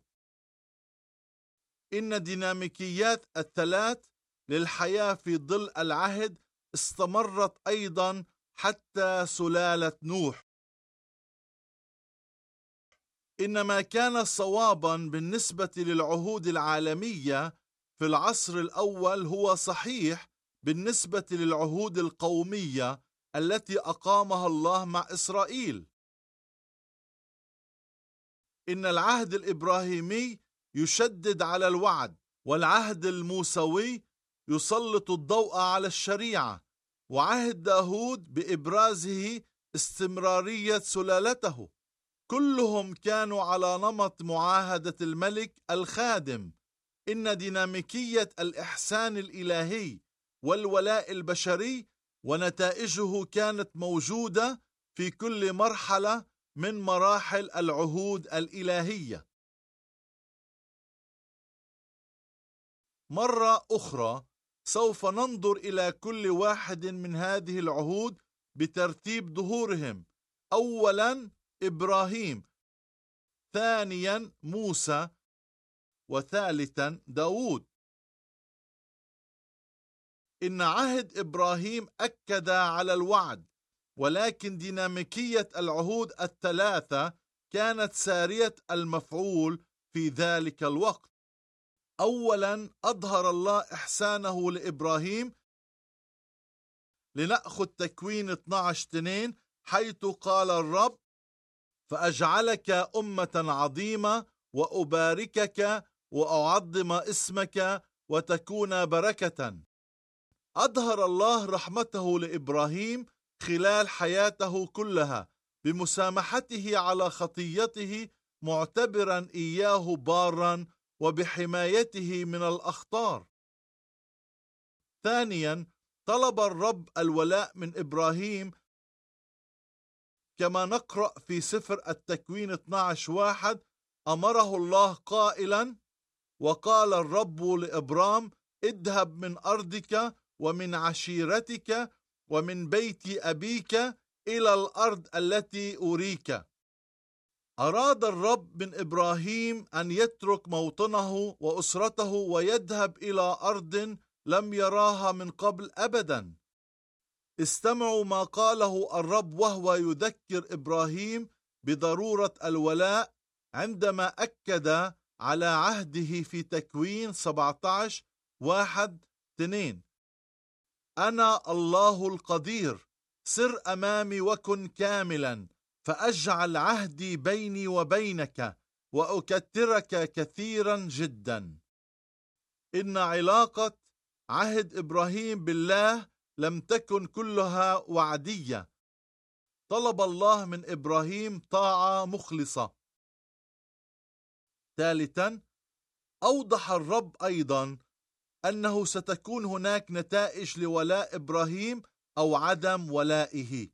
إن ديناميكيات الثلاث للحياة في ظل العهد استمرت أيضا حتى سلالة نوح. إنما كان صوابا بالنسبة للعهود العالمية في العصر الأول هو صحيح بالنسبة للعهود القومية التي أقامها الله مع إسرائيل. إن العهد الإبراهيمي يشدد على الوعد، والعهد الموسوي يسلط الضوء على الشريعة، وعهد داود بإبرازه استمرارية سلالته. كلهم كانوا على نمط معاهدة الملك الخادم. إن ديناميكية الإحسان الإلهي والولاء البشري ونتائجه كانت موجودة في كل مرحلة من مراحل العهود الإلهية. مرة أخرى سوف ننظر إلى كل واحد من هذه العهود بترتيب ظهورهم. أولاً إبراهيم، ثانياً موسى، وثالثاً داود. إن عهد إبراهيم أكد على الوعد، ولكن ديناميكية العهود الثلاثة كانت سارية المفعول في ذلك الوقت. أولاً أظهر الله إحسانه لإبراهيم. لنأخذ تكوين اثني عشر اثنين حيث قال الرب: فأجعلك أمة عظيمة وأباركك وأعظم اسمك وتكون بركة. أظهر الله رحمته لإبراهيم خلال حياته كلها بمسامحته على خطيته، معتبرا إياه بارا وبحمايته من الأخطار. ثانيا طلب الرب الولاء من إبراهيم، كما نقرأ في سفر التكوين اثني عشر واحد: أمره الله قائلا: وقال الرب لإبرام اذهب من أرضك ومن عشيرتك ومن بيت أبيك إلى الأرض التي أريك. أراد الرب من إبراهيم أن يترك موطنه وأسرته ويذهب إلى أرض لم يراها من قبل أبدا. استمعوا ما قاله الرب وهو يذكر إبراهيم بضرورة الولاء عندما أكد على عهده في تكوين سبعة عشر واحد اثنين: أنا الله القدير، سر أمامي وكن كاملا، فأجعل عهدي بيني وبينك وأكثرك كثيرا جدا. إن علاقة عهد إبراهيم بالله لم تكن كلها وعدية. طلب الله من إبراهيم طاعة مخلصة. ثالثا، أوضح الرب أيضا أنه ستكون هناك نتائج لولاء إبراهيم أو عدم ولائه.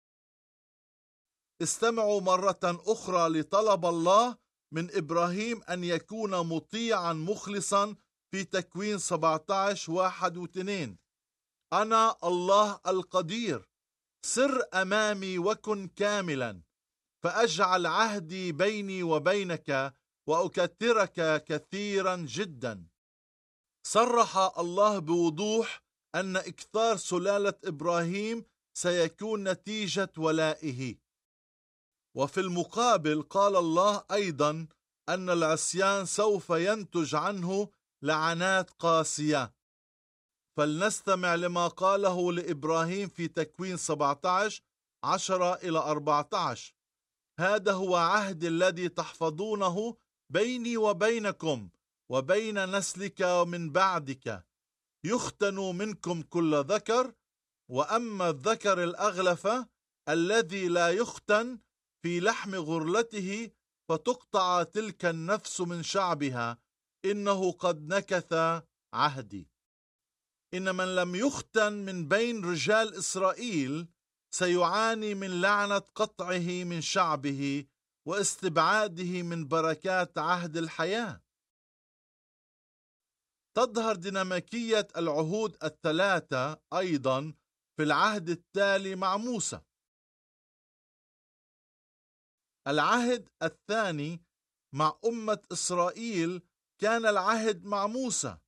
استمعوا مرة أخرى لطلب الله من إبراهيم أن يكون مطيعا مخلصا في تكوين سبعة عشر واحد واثنين. أنا الله القدير، سر أمامي وكن كاملا، فأجعل عهدي بيني وبينك وأكثرك كثيرا جدا. صرح الله بوضوح أن إكثار سلالة إبراهيم سيكون نتيجة ولائه. وفي المقابل قال الله أيضا أن العصيان سوف ينتج عنه لعنات قاسية. فلنستمع لما قاله لإبراهيم في تكوين سبعة عشر عشرة إلى أربعة عشر. هذا هو عهد الذي تحفظونه بيني وبينكم وبين نسلك ومن بعدك، يختن منكم كل ذكر، وأما الذكر الأغلف الذي لا يختن في لحم غرلته فتقطع تلك النفس من شعبها، إنه قد نكث عهدي. إن من لم يختن من بين رجال إسرائيل سيعاني من لعنة قطعه من شعبه واستبعاده من بركات عهد الحياة. تظهر ديناميكية العهود الثلاثة أيضا في العهد التالي مع موسى. العهد الثاني مع أمة إسرائيل كان العهد مع موسى،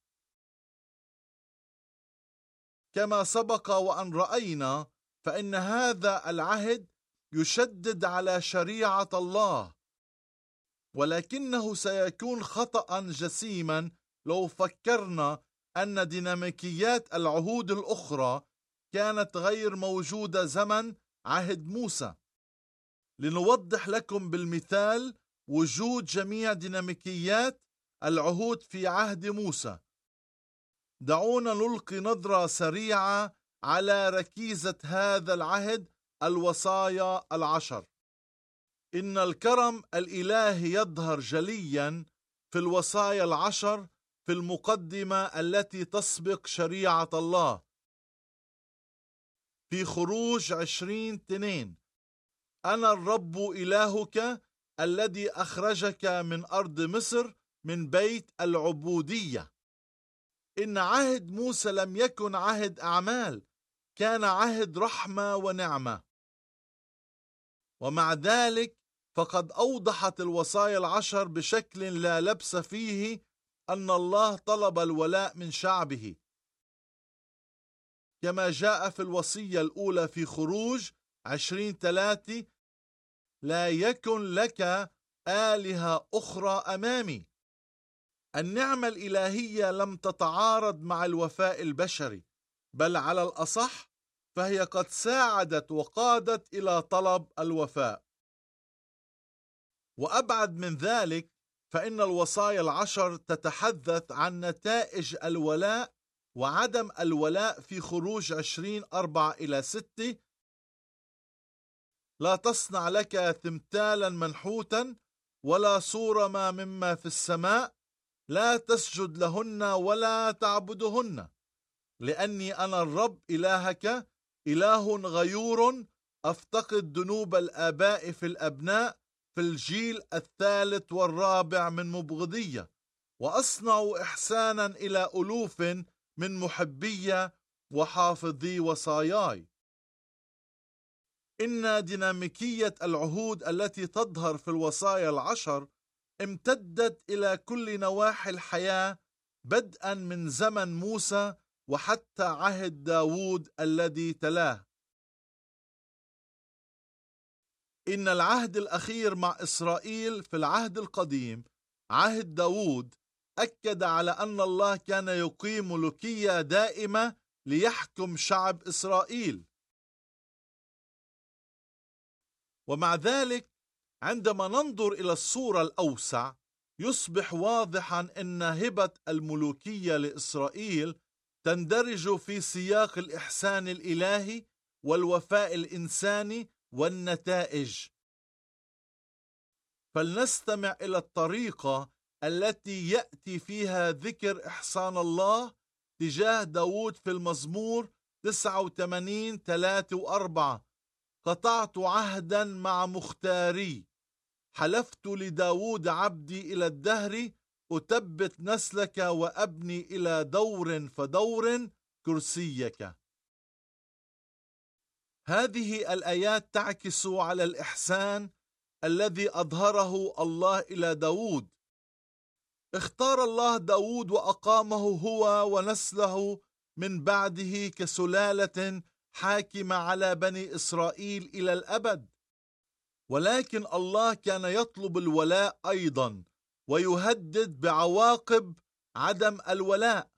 كما سبق وأن رأينا، فإن هذا العهد يشدد على شريعة الله، ولكنه سيكون خطأ جسيما لو فكرنا أن ديناميكيات العهود الأخرى كانت غير موجودة زمن عهد موسى. لنوضح لكم بالمثال وجود جميع ديناميكيات العهود في عهد موسى، دعونا نلقي نظرة سريعة على ركيزة هذا العهد، الوصايا العشر. إن الكرم الإلهي يظهر جليا في الوصايا العشر في المقدمة التي تسبق شريعة الله. في خروج عشرين اثنين: أنا الرب إلهك الذي أخرجك من أرض مصر من بيت العبودية. إن عهد موسى لم يكن عهد أعمال، كان عهد رحمة ونعمة. ومع ذلك فقد أوضحت الوصايا العشر بشكل لا لبس فيه أن الله طلب الولاء من شعبه، كما جاء في الوصية الأولى في خروج عشرين ثلاثة: لا يكن لك آلهة أخرى أمامي. النعمة الإلهية لم تتعارض مع الوفاء البشري، بل على الأصح فهي قد ساعدت وقادت إلى طلب الوفاء. وأبعد من ذلك، فإن الوصايا العشر تتحدث عن نتائج الولاء وعدم الولاء في خروج عشرين أربعة إلى ستة: لا تصنع لك تمثالا منحوتا ولا صورة ما مما في السماء، لا تسجد لهن ولا تعبدهن، لأني أنا الرب إلهك إله غيور، أفتقد ذنوب الآباء في الأبناء في الجيل الثالث والرابع من مبغضية، وأصنع إحسانا إلى ألوف من محبي وحافظي وصاياي. إن ديناميكية العهود التي تظهر في الوصايا العشر امتدت إلى كل نواحي الحياة، بدءا من زمن موسى وحتى عهد داود الذي تلاه. إن العهد الأخير مع إسرائيل في العهد القديم، عهد داود، أكد على أن الله كان يقيم ملوكية دائمة ليحكم شعب إسرائيل. ومع ذلك عندما ننظر إلى الصورة الأوسع يصبح واضحا أن هبة الملوكية لإسرائيل تندرج في سياق الإحسان الإلهي والوفاء الإنساني والنتائج. فلنستمع إلى الطريقة التي يأتي فيها ذكر إحسان الله تجاه داود في المزمور تسعة وثمانين ثلاثة وأربعة: قطعت عهدا مع مختاري، حلفت لداود عبدي إلى الدهر، أثبت نسلك وأبني إلى دور فدور كرسيك. هذه الآيات تعكس على الإحسان الذي أظهره الله إلى داود. اختار الله داود وأقامه هو ونسله من بعده كسلالة حاكمة على بني إسرائيل إلى الأبد، ولكن الله كان يطلب الولاء أيضا ويهدد بعواقب عدم الولاء.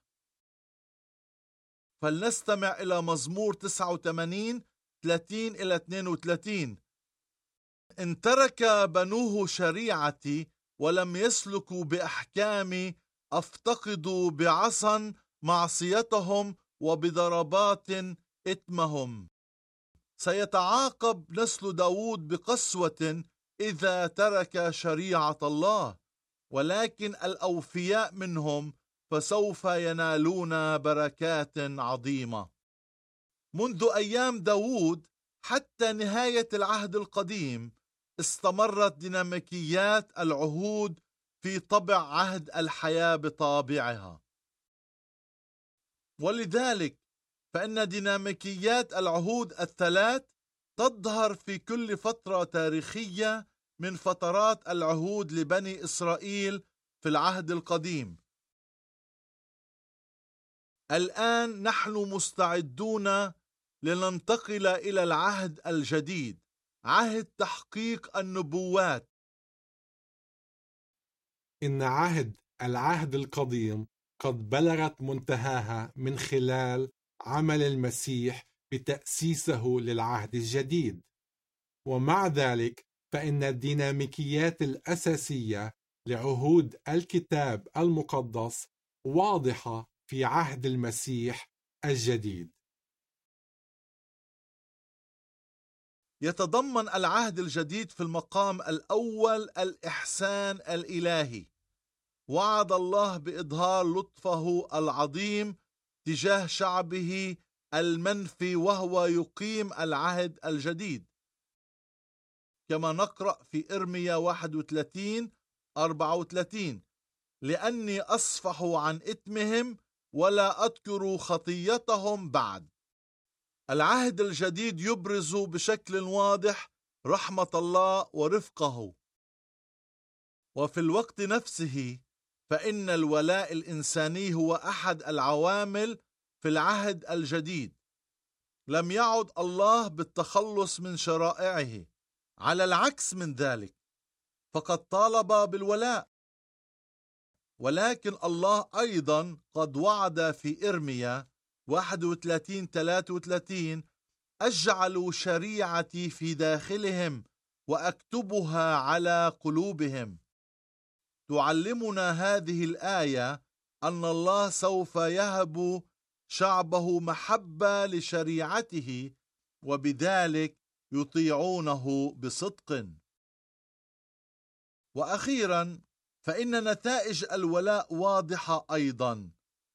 فلنستمع إلى مزمور تسعة وثمانين ثلاثين إلى اثنين وثلاثين: إن ترك بنوه شريعتي ولم يسلكوا بأحكامي، أفتقدوا بعصا معصيتهم وبضربات إثمهم. سيتعاقب نسل داود بقسوة إذا ترك شريعة الله، ولكن الأوفياء منهم فسوف ينالون بركات عظيمة. منذ أيام داود حتى نهاية العهد القديم استمرت ديناميكيات العهود في طبع عهد الحياة بطابعها، ولذلك فإن ديناميكيات العهود الثلاث تظهر في كل فترة تاريخية من فترات العهود لبني إسرائيل في العهد القديم. الآن نحن مستعدون لننتقل إلى العهد الجديد، عهد تحقيق النبوات. إن عهد العهد القديم قد بلغت منتهاها من خلال عمل المسيح بتأسيسه للعهد الجديد، ومع ذلك فإن الديناميكيات الأساسية لعهود الكتاب المقدس واضحة في عهد المسيح الجديد. يتضمن العهد الجديد في المقام الأول الإحسان الإلهي. وعد الله بإظهار لطفه العظيم تجاه شعبه المنفي وهو يقيم العهد الجديد، كما نقرأ في إرميا واحد وثلاثين أربعة وثلاثين: لأني أصفح عن إثمهم ولا أذكر خطيتهم بعد. العهد الجديد يبرز بشكل واضح رحمة الله ورفقه، وفي الوقت نفسه فإن الولاء الإنساني هو أحد العوامل في العهد الجديد. لم يعد الله بالتخلص من شرائعه، على العكس من ذلك فقد طالب بالولاء. ولكن الله أيضا قد وعد في إرميا واحد وثلاثين ثلاثة وثلاثين: أجعل شريعتي في داخلهم وأكتبها على قلوبهم. تعلمنا هذه الآية أن الله سوف يهب شعبه محبة لشريعته، وبذلك يطيعونه بصدق. وأخيرا فإن نتائج الولاء واضحة أيضا.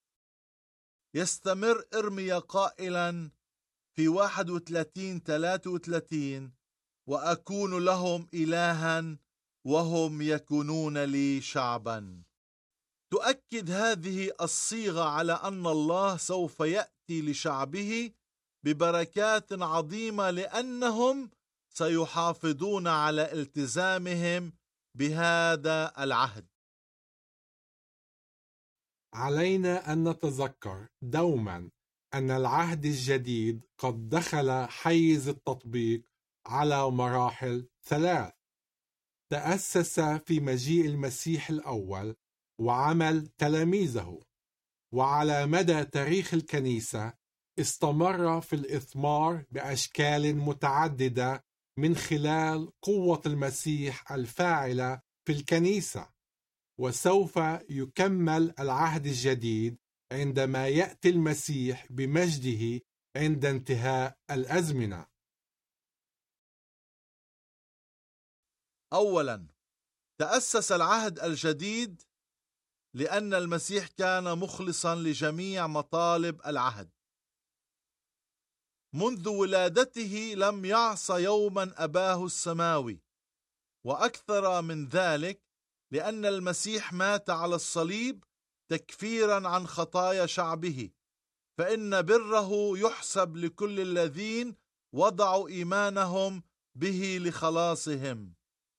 يستمر إرميا قائلا في واحد وثلاثين ثلاثة وثلاثين: وأكون لهم إلها وهم يكونون لي شعبا. تؤكد هذه الصيغة على أن الله سوف يأتي لشعبه ببركات عظيمة، لأنهم سيحافظون على التزامهم بهذا العهد. علينا أن نتذكر دوما أن العهد الجديد قد دخل حيز التطبيق على مراحل ثلاث. تأسس في مجيء المسيح الأول وعمل تلاميذه، وعلى مدى تاريخ الكنيسة استمر في الإثمار بأشكال متعددة من خلال قوة المسيح الفاعلة في الكنيسة. وسوف يكمل العهد الجديد عندما يأتي المسيح بمجده عند انتهاء الأزمنة. أولا، تأسس العهد الجديد لأن المسيح كان مخلصا لجميع مطالب العهد. منذ ولادته لم يعص يوما أباه السماوي، وأكثر من ذلك لأن المسيح مات على الصليب تكفيرا عن خطايا شعبه، فإن بره يحسب لكل الذين وضعوا إيمانهم به لخلاصهم.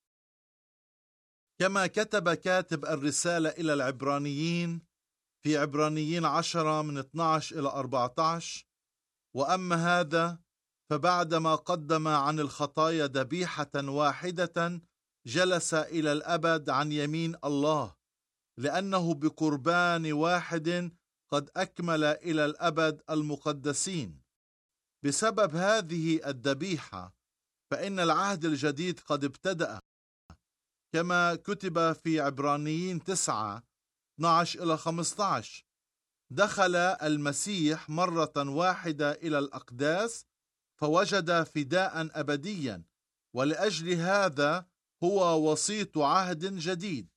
كما كتب كاتب الرسالة إلى العبرانيين في عبرانيين عشرة من اثني عشر إلى أربعة عشر: وأما هذا فبعدما قدم عن الخطايا ذبيحة واحدة جلس إلى الأبد عن يمين الله، لأنه بقربان واحد قد أكمل إلى الأبد المقدسين. بسبب هذه الذبيحة فإن العهد الجديد قد ابتدأ، كما كتب في عبرانيين تسعة اثني عشر إلى خمسة عشر: دخل المسيح مرة واحدة إلى الأقداس فوجد فداء أبديا، ولأجل هذا هو وسيط عهد جديد.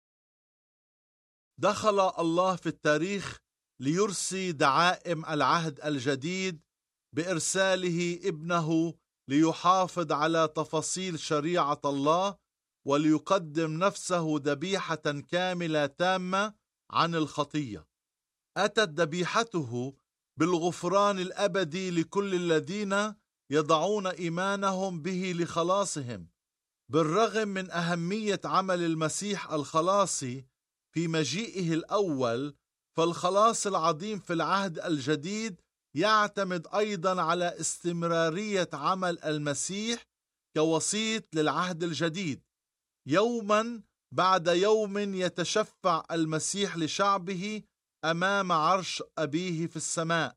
دخل الله في التاريخ ليرسي دعائم العهد الجديد بإرساله ابنه ليحافظ على تفاصيل شريعة الله وليقدم نفسه ذبيحة كاملة تامة عن الخطية. أتت ذبيحته بالغفران الأبدي لكل الذين يضعون إيمانهم به لخلاصهم. بالرغم من أهمية عمل المسيح الخلاصي في مجيئه الأول، فالخلاص العظيم في العهد الجديد يعتمد أيضا على استمرارية عمل المسيح كوسيط للعهد الجديد. يوما بعد يوم يتشفع المسيح لشعبه أمام عرش أبيه في السماء.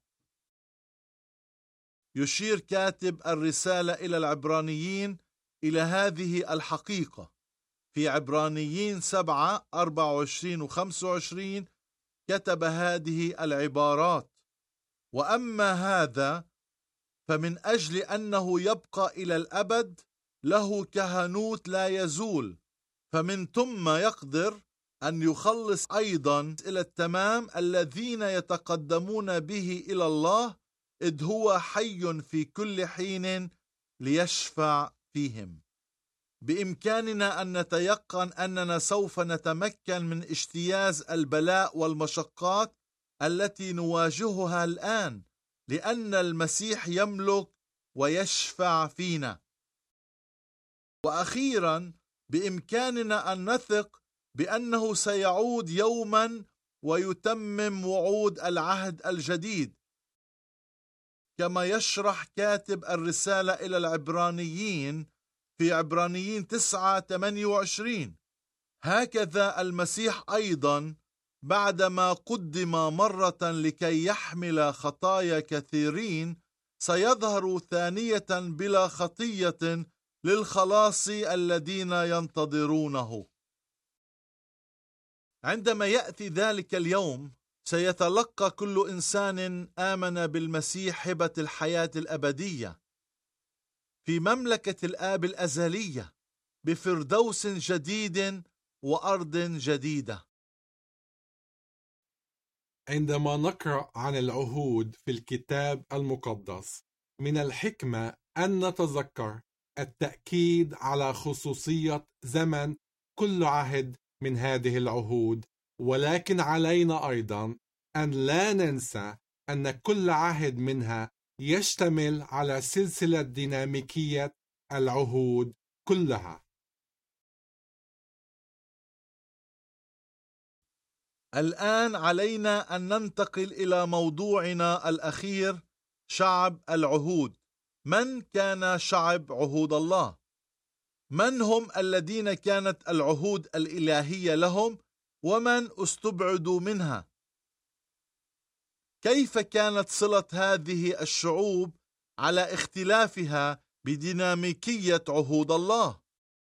يشير كاتب الرسالة إلى العبرانيين إلى هذه الحقيقة في عبرانيين سبعة أربعة وعشرين وخمسة وعشرين. كتب هذه العبارات: وأما هذا فمن أجل أنه يبقى إلى الأبد له كهنوت لا يزول، فمن ثم يقدر أن يخلص أيضا إلى التمام الذين يتقدمون به إلى الله، إذ هو حي في كل حين ليشفع فيهم. بإمكاننا أن نتيقن أننا سوف نتمكن من اجتياز البلاء والمشقات التي نواجهها الآن، لأن المسيح يملك ويشفع فينا. وأخيرا بإمكاننا أن نثق بأنه سيعود يوما ويتمم وعود العهد الجديد، كما يشرح كاتب الرسالة إلى العبرانيين في عبرانيين تسعة ثمانية وعشرين: هكذا المسيح أيضا بعدما قدم مرة لكي يحمل خطايا كثيرين سيظهر ثانية بلا خطية للخلاص الذين ينتظرونه. عندما يأتي ذلك اليوم سيتلقى كل إنسان آمن بالمسيح هبة الحياة الأبدية في مملكة الآب الأزلية بفردوس جديد وأرض جديدة. عندما نقرأ عن العهود في الكتاب المقدس، من الحكمة أن نتذكر التأكيد على خصوصية زمن كل عهد من هذه العهود، ولكن علينا أيضا أن لا ننسى أن كل عهد منها يشتمل على سلسلة ديناميكية العهود كلها. الآن علينا أن ننتقل إلى موضوعنا الأخير: شعب العهود. من كان شعب عهود الله؟ من هم الذين كانت العهود الإلهية لهم ومن استبعدوا منها؟ كيف كانت صلة هذه الشعوب على اختلافها بديناميكية عهود الله؟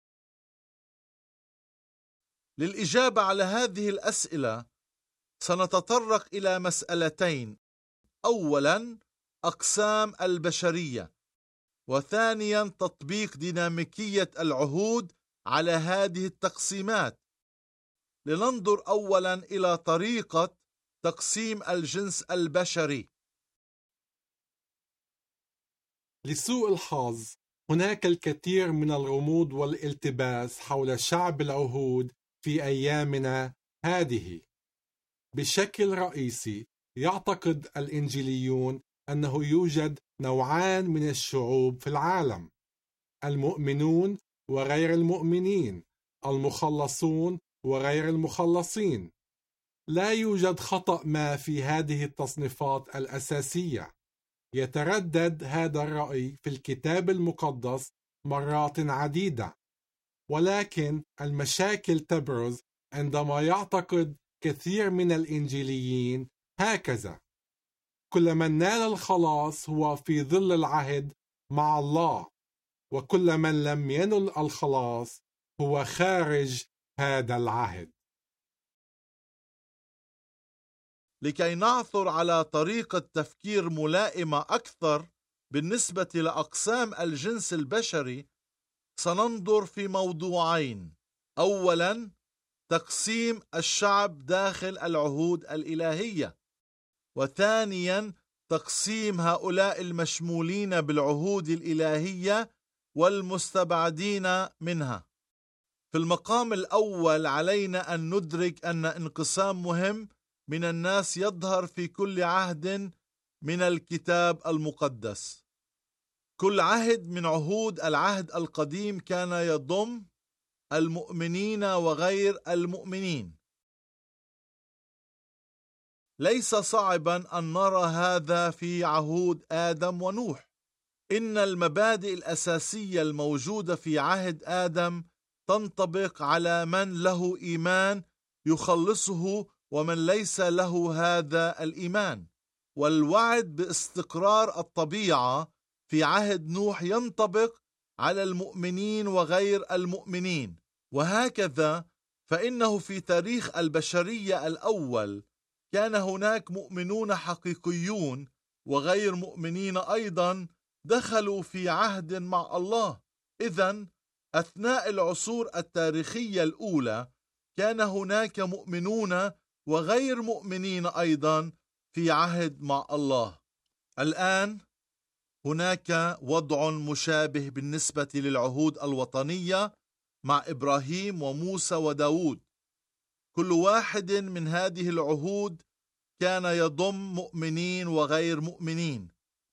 للإجابة على هذه الأسئلة سنتطرق إلى مسألتين: أولاً أقسام البشرية، وثانياً تطبيق ديناميكية العهود على هذه التقسيمات. لننظر أولا إلى طريقة تقسيم الجنس البشري. لسوء الحظ هناك الكثير من الغموض والالتباس حول شعب العهود في أيامنا هذه. بشكل رئيسي يعتقد الإنجيليون أنه يوجد نوعان من الشعوب في العالم: المؤمنون وغير المؤمنين، المخلصون وغير المخلصين. لا يوجد خطأ ما في هذه التصنيفات الأساسية. يتردد هذا الرأي في الكتاب المقدس مرات عديدة، ولكن المشاكل تبرز عندما يعتقد كثير من الإنجيليين هكذا: كل من نال الخلاص هو في ظل العهد مع الله، وكل من لم ينل الخلاص هو خارج هذا العهد. لكي نعثر على طريقة تفكير ملائمة أكثر بالنسبة لأقسام الجنس البشري، سننظر في موضوعين: أولاً تقسيم الشعب داخل العهود الإلهية، وثانياً تقسيم هؤلاء المشمولين بالعهود الإلهية والمستبعدين منها. في المقام الأول علينا أن ندرك أن انقسام مهم من الناس يظهر في كل عهد من الكتاب المقدس. كل عهد من عهود العهد القديم كان يضم المؤمنين وغير المؤمنين. ليس صعبا أن نرى هذا في عهود آدم ونوح. إن المبادئ الأساسية الموجودة في عهد آدم تنطبق على من له إيمان يخلصه ومن ليس له هذا الإيمان، والوعد باستقرار الطبيعة في عهد نوح ينطبق على المؤمنين وغير المؤمنين. وهكذا فإنه في تاريخ البشرية الأول كان هناك مؤمنون حقيقيون وغير مؤمنين أيضا دخلوا في عهد مع الله. إذن أثناء العصور التاريخية الأولى كان هناك مؤمنون وغير مؤمنين أيضا في عهد مع الله. الآن هناك وضع مشابه بالنسبة للعهود الوطنية مع إبراهيم وموسى وداود. كل واحد من هذه العهود كان يضم مؤمنين وغير مؤمنين،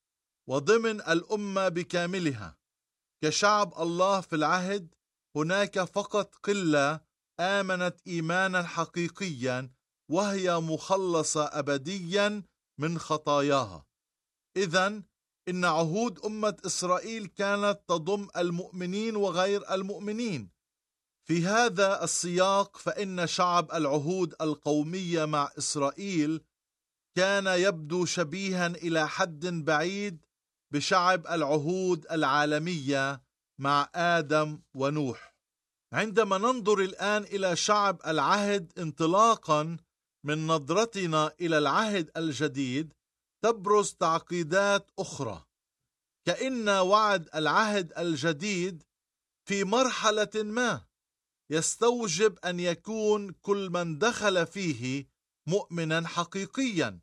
وضمن الأمة بكاملها. كشعب الله في العهد هناك فقط قلة آمنت إيمانا حقيقيا، وهي مخلصة أبديا من خطاياها. إذن إن عهود أمة إسرائيل كانت تضم المؤمنين وغير المؤمنين. في هذا السياق فإن شعب العهود القومية مع إسرائيل كان يبدو شبيها إلى حد بعيد بشعب العهود العالمية مع آدم ونوح. عندما ننظر الآن إلى شعب العهد انطلاقا من نظرتنا إلى العهد الجديد، تبرز تعقيدات أخرى، كأن وعد العهد الجديد في مرحلة ما يستوجب أن يكون كل من دخل فيه مؤمنا حقيقيا.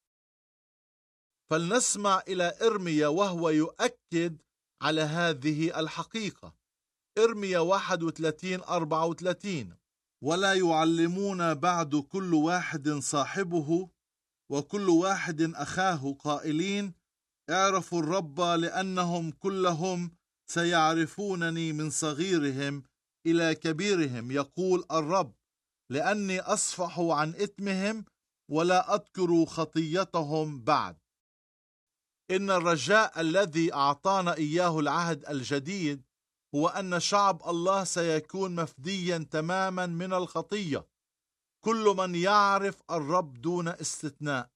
فلنسمع إلى إرميا وهو يؤكد على هذه الحقيقة. إرميا واحد وثلاثين أربعة وثلاثين: ولا يعلمون بعد كل واحد صاحبه وكل واحد أخاه قائلين اعرفوا الرب، لأنهم كلهم سيعرفونني من صغيرهم إلى كبيرهم، يقول الرب، لأني أصفح عن إثمهم ولا أذكر خطيتهم بعد. إن الرجاء الذي أعطانا إياه العهد الجديد هو أن شعب الله سيكون مفديا تماما من الخطية، كل من يعرف الرب دون استثناء.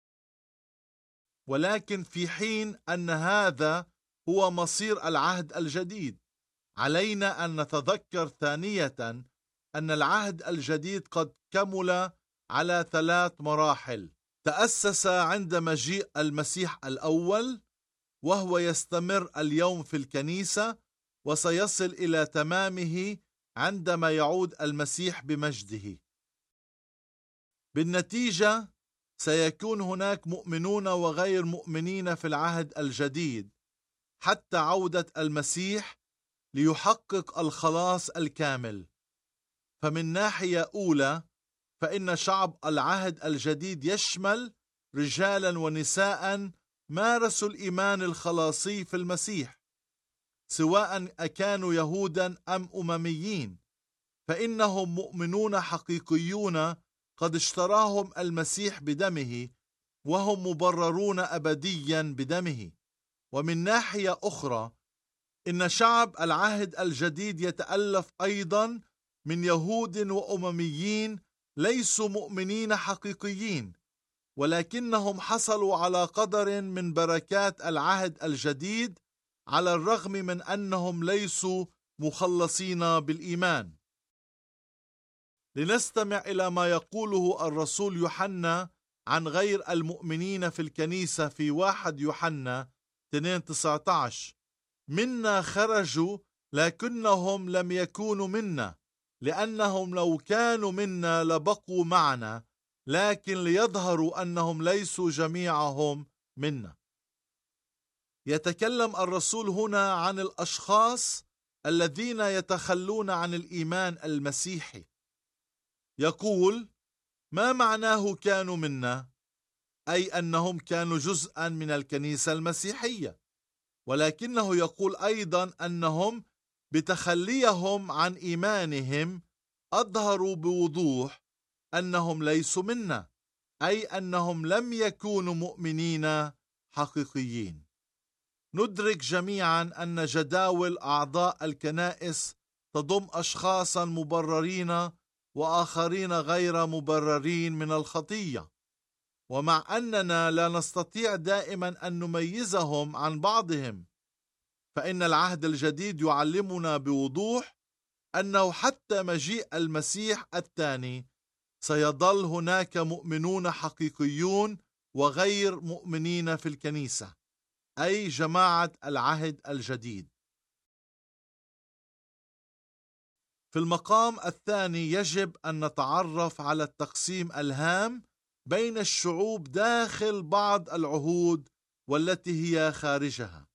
ولكن في حين أن هذا هو مصير العهد الجديد، علينا أن نتذكر ثانية أن العهد الجديد قد كمل على ثلاث مراحل. تأسس عند مجيء المسيح الأول، وهو يستمر اليوم في الكنيسة، وسيصل إلى تمامه عندما يعود المسيح بمجده. بالنتيجة سيكون هناك مؤمنون وغير مؤمنين في العهد الجديد حتى عودة المسيح ليحقق الخلاص الكامل. فمن ناحية أولى فإن شعب العهد الجديد يشمل رجالا ونساء مارسوا الإيمان الخلاصي في المسيح، سواء أكانوا يهودا أم أمميين، فإنهم مؤمنون حقيقيون قد اشتراهم المسيح بدمه، وهم مبررون أبديا بدمه. ومن ناحية أخرى إن شعب العهد الجديد يتألف أيضا من يهود وأمميين ليسوا مؤمنين حقيقيين، ولكنهم حصلوا على قدر من بركات العهد الجديد على الرغم من أنهم ليسوا مخلصين بالإيمان. لنستمع إلى ما يقوله الرسول يوحنا عن غير المؤمنين في الكنيسة في واحد يوحنا اثنين تسعة عشر: منا خرجوا لكنهم لم يكونوا منا، لأنهم لو كانوا منا لبقوا معنا، لكن ليظهروا أنهم ليسوا جميعهم منا. يتكلم الرسول هنا عن الأشخاص الذين يتخلون عن الإيمان المسيحي. يقول: ما معناه كانوا منا؟ أي أنهم كانوا جزءا من الكنيسة المسيحية، ولكنه يقول أيضا أنهم بتخليهم عن إيمانهم أظهروا بوضوح أنهم ليسوا منا، أي أنهم لم يكونوا مؤمنين حقيقيين. ندرك جميعا أن جداول أعضاء الكنائس تضم أشخاصا مبررين وآخرين غير مبررين من الخطية، ومع أننا لا نستطيع دائما أن نميزهم عن بعضهم، فإن العهد الجديد يعلمنا بوضوح أنه حتى مجيء المسيح الثاني سيظل هناك مؤمنون حقيقيون وغير مؤمنين في الكنيسة، أي جماعة العهد الجديد. في المقام الثاني يجب أن نتعرف على التقسيم الهام بين الشعوب داخل بعض العهود والتي هي خارجها.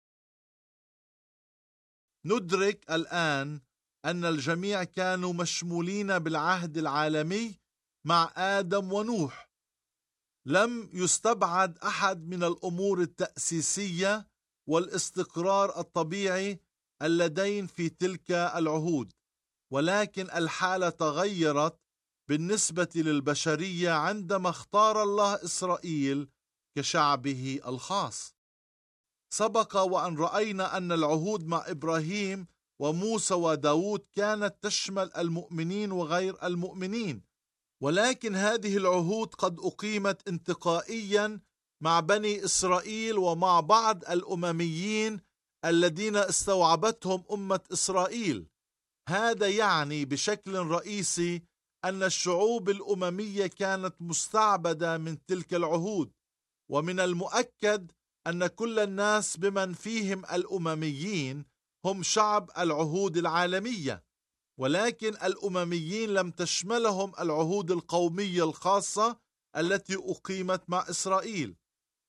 ندرك الآن أن الجميع كانوا مشمولين بالعهد العالمي مع آدم ونوح. لم يستبعد أحد من الأمور التأسيسية والاستقرار الطبيعي اللذين في تلك العهود، ولكن الحالة تغيرت بالنسبة للبشرية عندما اختار الله إسرائيل كشعبه الخاص. سبق وأن رأينا أن العهود مع إبراهيم وموسى وداود كانت تشمل المؤمنين وغير المؤمنين، ولكن هذه العهود قد أقيمت انتقائيا مع بني إسرائيل ومع بعض الأمميين الذين استوعبتهم أمة إسرائيل. هذا يعني بشكل رئيسي أن الشعوب الأممية كانت مستعبدة من تلك العهود، ومن المؤكد أن كل الناس بمن فيهم الأمميين هم شعب العهود العالمية، ولكن الأمميين لم تشملهم العهود القومية الخاصة التي أقيمت مع إسرائيل.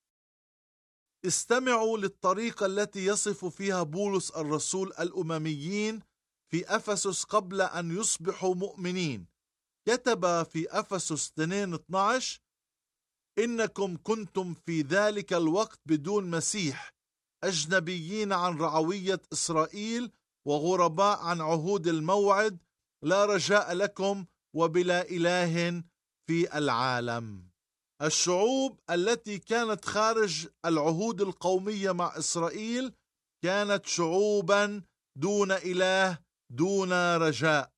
استمعوا للطريقة التي يصف فيها بولس الرسول الأمميين في أفسس قبل أن يصبحوا مؤمنين. كتب في أفسس اثنين اثني عشر: إنكم كنتم في ذلك الوقت بدون مسيح، أجنبيين عن رعوية إسرائيل وغرباء عن عهود الموعد، لا رجاء لكم وبلا إله في العالم. الشعوب التي كانت خارج العهود القومية مع إسرائيل كانت شعوبا دون إله، دون رجاء.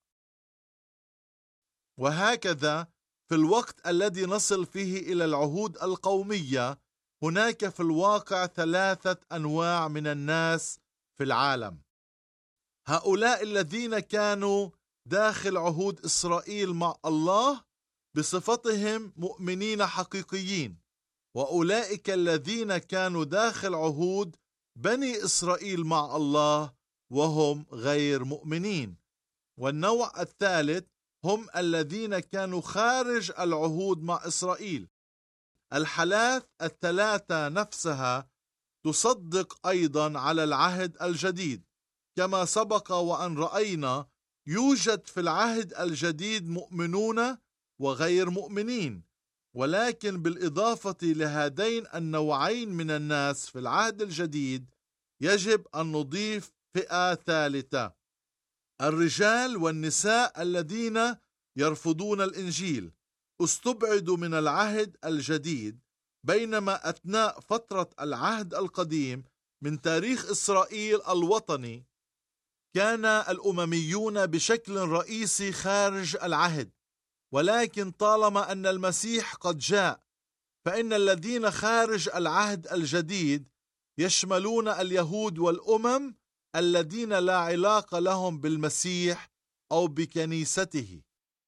وهكذا في الوقت الذي نصل فيه إلى العهود القومية هناك في الواقع ثلاثة أنواع من الناس في العالم. هؤلاء الذين كانوا داخل عهود إسرائيل مع الله بصفتهم مؤمنين حقيقيين، وأولئك الذين كانوا داخل عهود بني إسرائيل مع الله وهم غير مؤمنين. والنوع الثالث هم الذين كانوا خارج العهود مع إسرائيل. الحالات الثلاثة نفسها تصدق أيضا على العهد الجديد. كما سبق وأن رأينا، يوجد في العهد الجديد مؤمنون وغير مؤمنين، ولكن بالإضافة لهذين النوعين من الناس في العهد الجديد يجب أن نضيف فئة ثالثة: الرجال والنساء الذين يرفضون الإنجيل. استبعدوا من العهد الجديد، بينما أثناء فترة العهد القديم من تاريخ إسرائيل الوطني كان الأمميون بشكل رئيسي خارج العهد. ولكن طالما أن المسيح قد جاء، فإن الذين خارج العهد الجديد يشملون اليهود والأمم الذين لا علاقة لهم بالمسيح أو بكنيسته.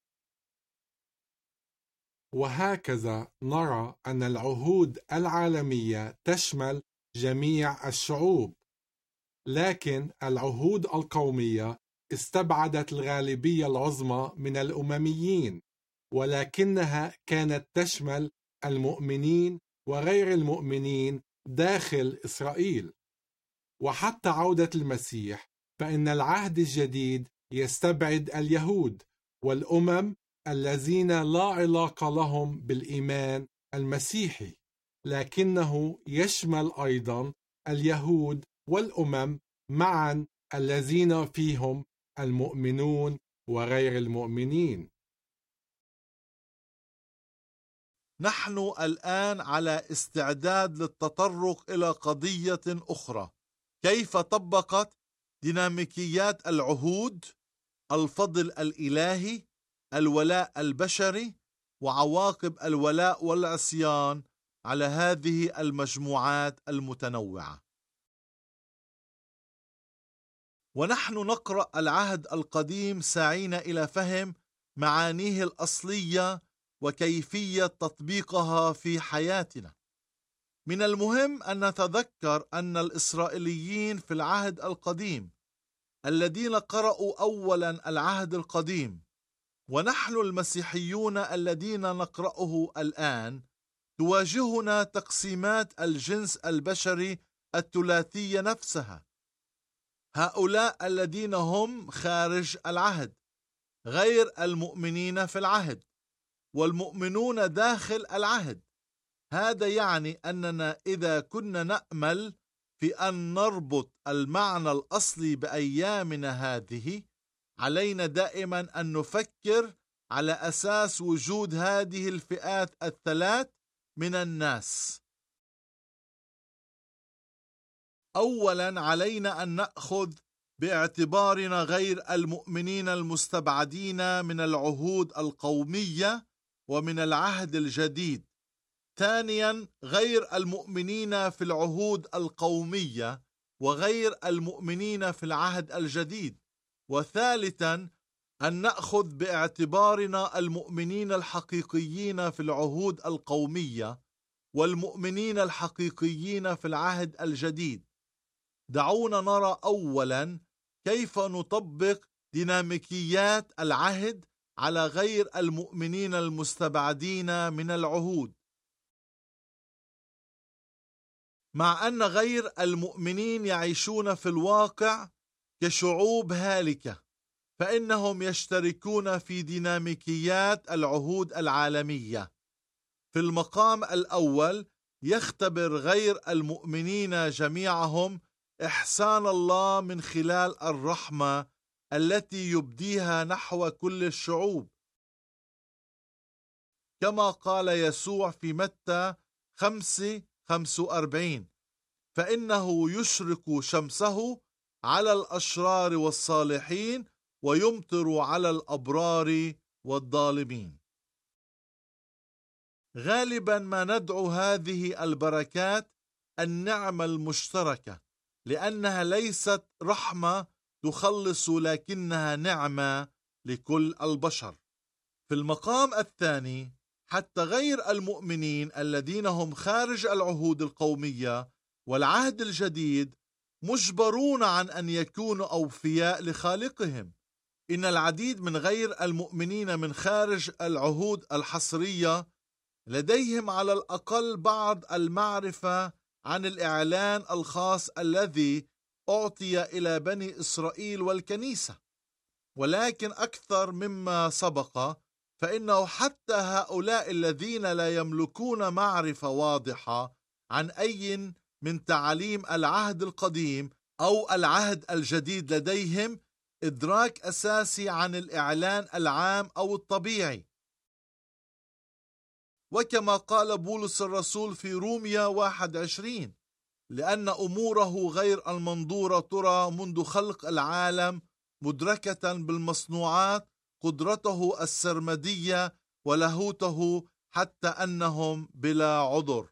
وهكذا نرى أن العهود العالمية تشمل جميع الشعوب، لكن العهود القومية استبعدت الغالبية العظمى من الأمميين، ولكنها كانت تشمل المؤمنين وغير المؤمنين داخل إسرائيل. وحتى عودة المسيح، فإن العهد الجديد يستبعد اليهود والأمم الذين لا علاقة لهم بالإيمان المسيحي، لكنه يشمل أيضا اليهود والأمم معا الذين فيهم المؤمنون وغير المؤمنين. نحن الآن على استعداد للتطرق إلى قضية أخرى: كيف طبقت ديناميكيات العهود، الفضل الإلهي، الولاء البشري، وعواقب الولاء والعصيان على هذه المجموعات المتنوعة. ونحن نقرأ العهد القديم سعينا إلى فهم معانيه الأصلية وكيفية تطبيقها في حياتنا. من المهم أن نتذكر أن الإسرائيليين في العهد القديم الذين قرأوا أولا العهد القديم، ونحن المسيحيون الذين نقرأه الآن، تواجهنا تقسيمات الجنس البشري الثلاثية نفسها. هؤلاء الذين هم خارج العهد، غير المؤمنين في العهد، والمؤمنون داخل العهد. هذا يعني أننا إذا كنا نأمل في أن نربط المعنى الأصلي بأيامنا هذه، علينا دائما أن نفكر على أساس وجود هذه الفئات الثلاث من الناس. أولا، علينا أن نأخذ باعتبارنا غير المؤمنين المستبعدين من العهود القومية ومن العهد الجديد. ثانيا، غير المؤمنين في العهود القومية وغير المؤمنين في العهد الجديد. وثالثا، أن نأخذ باعتبارنا المؤمنين الحقيقيين في العهود القومية والمؤمنين الحقيقيين في العهد الجديد. دعونا نرى أولا كيف نطبق ديناميكيات العهد على غير المؤمنين المستبعدين من العهود. مع أن غير المؤمنين يعيشون في الواقع كشعوب هالكة، فإنهم يشتركون في ديناميكيات العهود العالمية. في المقام الأول، يختبر غير المؤمنين جميعهم إحسان الله من خلال الرحمة التي يبديها نحو كل الشعوب، كما قال يسوع في متى خمسة خمسة وأربعين: فإنه يشرق شمسه على الأشرار والصالحين ويمطر على الأبرار والظالمين. غالبا ما ندعو هذه البركات النعمة المشتركة، لأنها ليست رحمة تخلص، لكنها نعمة لكل البشر. في المقام الثاني، حتى غير المؤمنين الذين هم خارج العهود القومية والعهد الجديد مجبرون عن أن يكونوا أوفياء لخالقهم. إن العديد من غير المؤمنين من خارج العهود الحصرية لديهم على الأقل بعض المعرفة عن الإعلان الخاص الذي أعطي إلى بني إسرائيل والكنيسة، ولكن أكثر مما سبق فإنه حتى هؤلاء الذين لا يملكون معرفة واضحة عن أي من تعاليم العهد القديم أو العهد الجديد لديهم إدراك أساسي عن الإعلان العام أو الطبيعي. وكما قال بولس الرسول في روميا واحد وعشرين: لأن أموره غير المنظورة ترى منذ خلق العالم مدركة بالمصنوعات قدرته السرمدية ولاهوته حتى أنهم بلا عذر.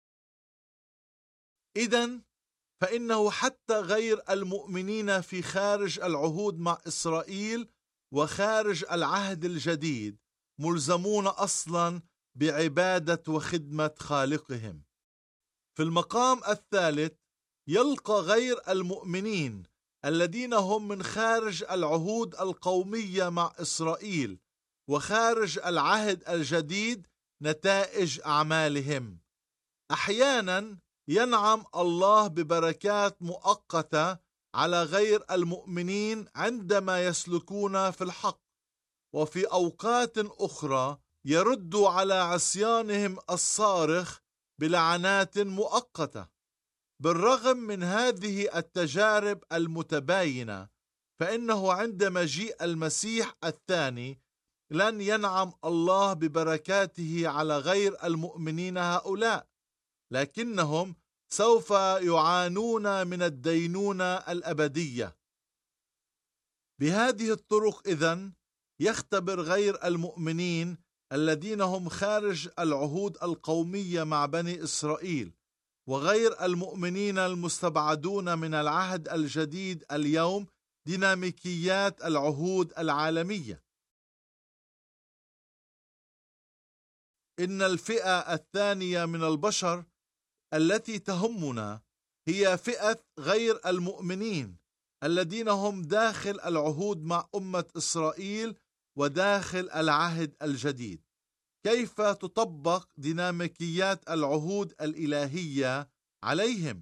إذن فإنه حتى غير المؤمنين في خارج العهود مع إسرائيل وخارج العهد الجديد ملزمون أصلا بعبادة وخدمة خالقهم. في المقام الثالث يلقى غير المؤمنين الذين هم من خارج العهود القومية مع إسرائيل وخارج العهد الجديد نتائج أعمالهم. أحيانا ينعم الله ببركات مؤقتة على غير المؤمنين عندما يسلكون في الحق، وفي أوقات أخرى يرد على عصيانهم الصارخ بلعنات مؤقتة. بالرغم من هذه التجارب المتباينة فإنه عند مجيء المسيح الثاني لن ينعم الله ببركاته على غير المؤمنين هؤلاء، لكنهم سوف يعانون من الدينونة الأبدية. بهذه الطرق إذن يختبر غير المؤمنين الذين هم خارج العهود القومية مع بني إسرائيل وغير المؤمنين المستبعدون من العهد الجديد اليوم ديناميكيات العهود العالمية. إن الفئة الثانية من البشر التي تهمنا هي فئة غير المؤمنين الذين هم داخل العهود مع أمة إسرائيل وداخل العهد الجديد. كيف تطبق ديناميكيات العهود الإلهية عليهم؟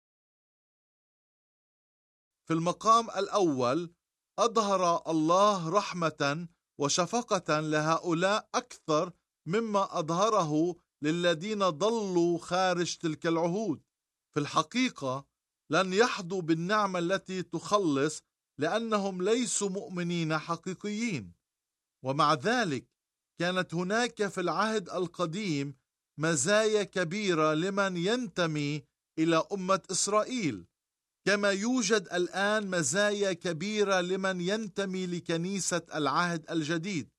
في المقام الأول أظهر الله رحمة وشفقة لهؤلاء أكثر مما أظهره للذين ضلوا خارج تلك العهود. في الحقيقة لن يحظوا بالنعمة التي تخلص لأنهم ليسوا مؤمنين حقيقيين، ومع ذلك كانت هناك في العهد القديم مزايا كبيرة لمن ينتمي إلى أمة إسرائيل، كما يوجد الآن مزايا كبيرة لمن ينتمي لكنيسة العهد الجديد.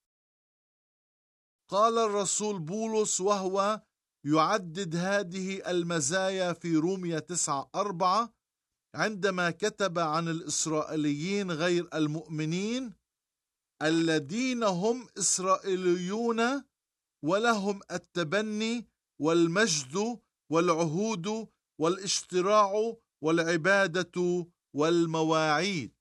قال الرسول بولس وهو يعدد هذه المزايا في روميا تسعة أربعة عندما كتب عن الإسرائيليين غير المؤمنين الذين هم إسرائيليون ولهم التبني والمجد والعهود والاشتراع والعبادة والمواعيد.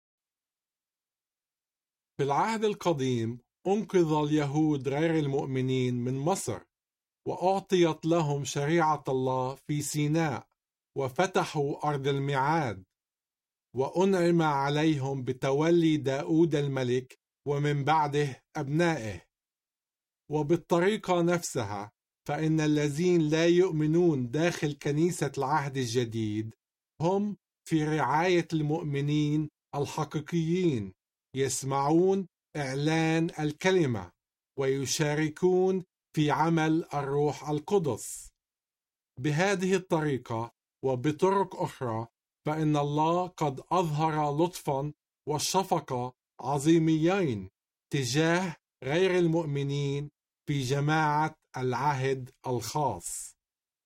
في العهد القديم أنقذ اليهود غير المؤمنين من مصر، وأعطيت لهم شريعة الله في سيناء، وفتحوا أرض الميعاد، وأنعم عليهم بتولي داود الملك ومن بعده أبنائه. وبالطريقة نفسها فإن الذين لا يؤمنون داخل كنيسة العهد الجديد هم في رعاية المؤمنين الحقيقيين، يسمعون إعلان الكلمة ويشاركون في عمل الروح القدس. بهذه الطريقة وبطرق أخرى فإن الله قد أظهر لطفا والشفقة عظيميين تجاه غير المؤمنين في جماعة العهد الخاص.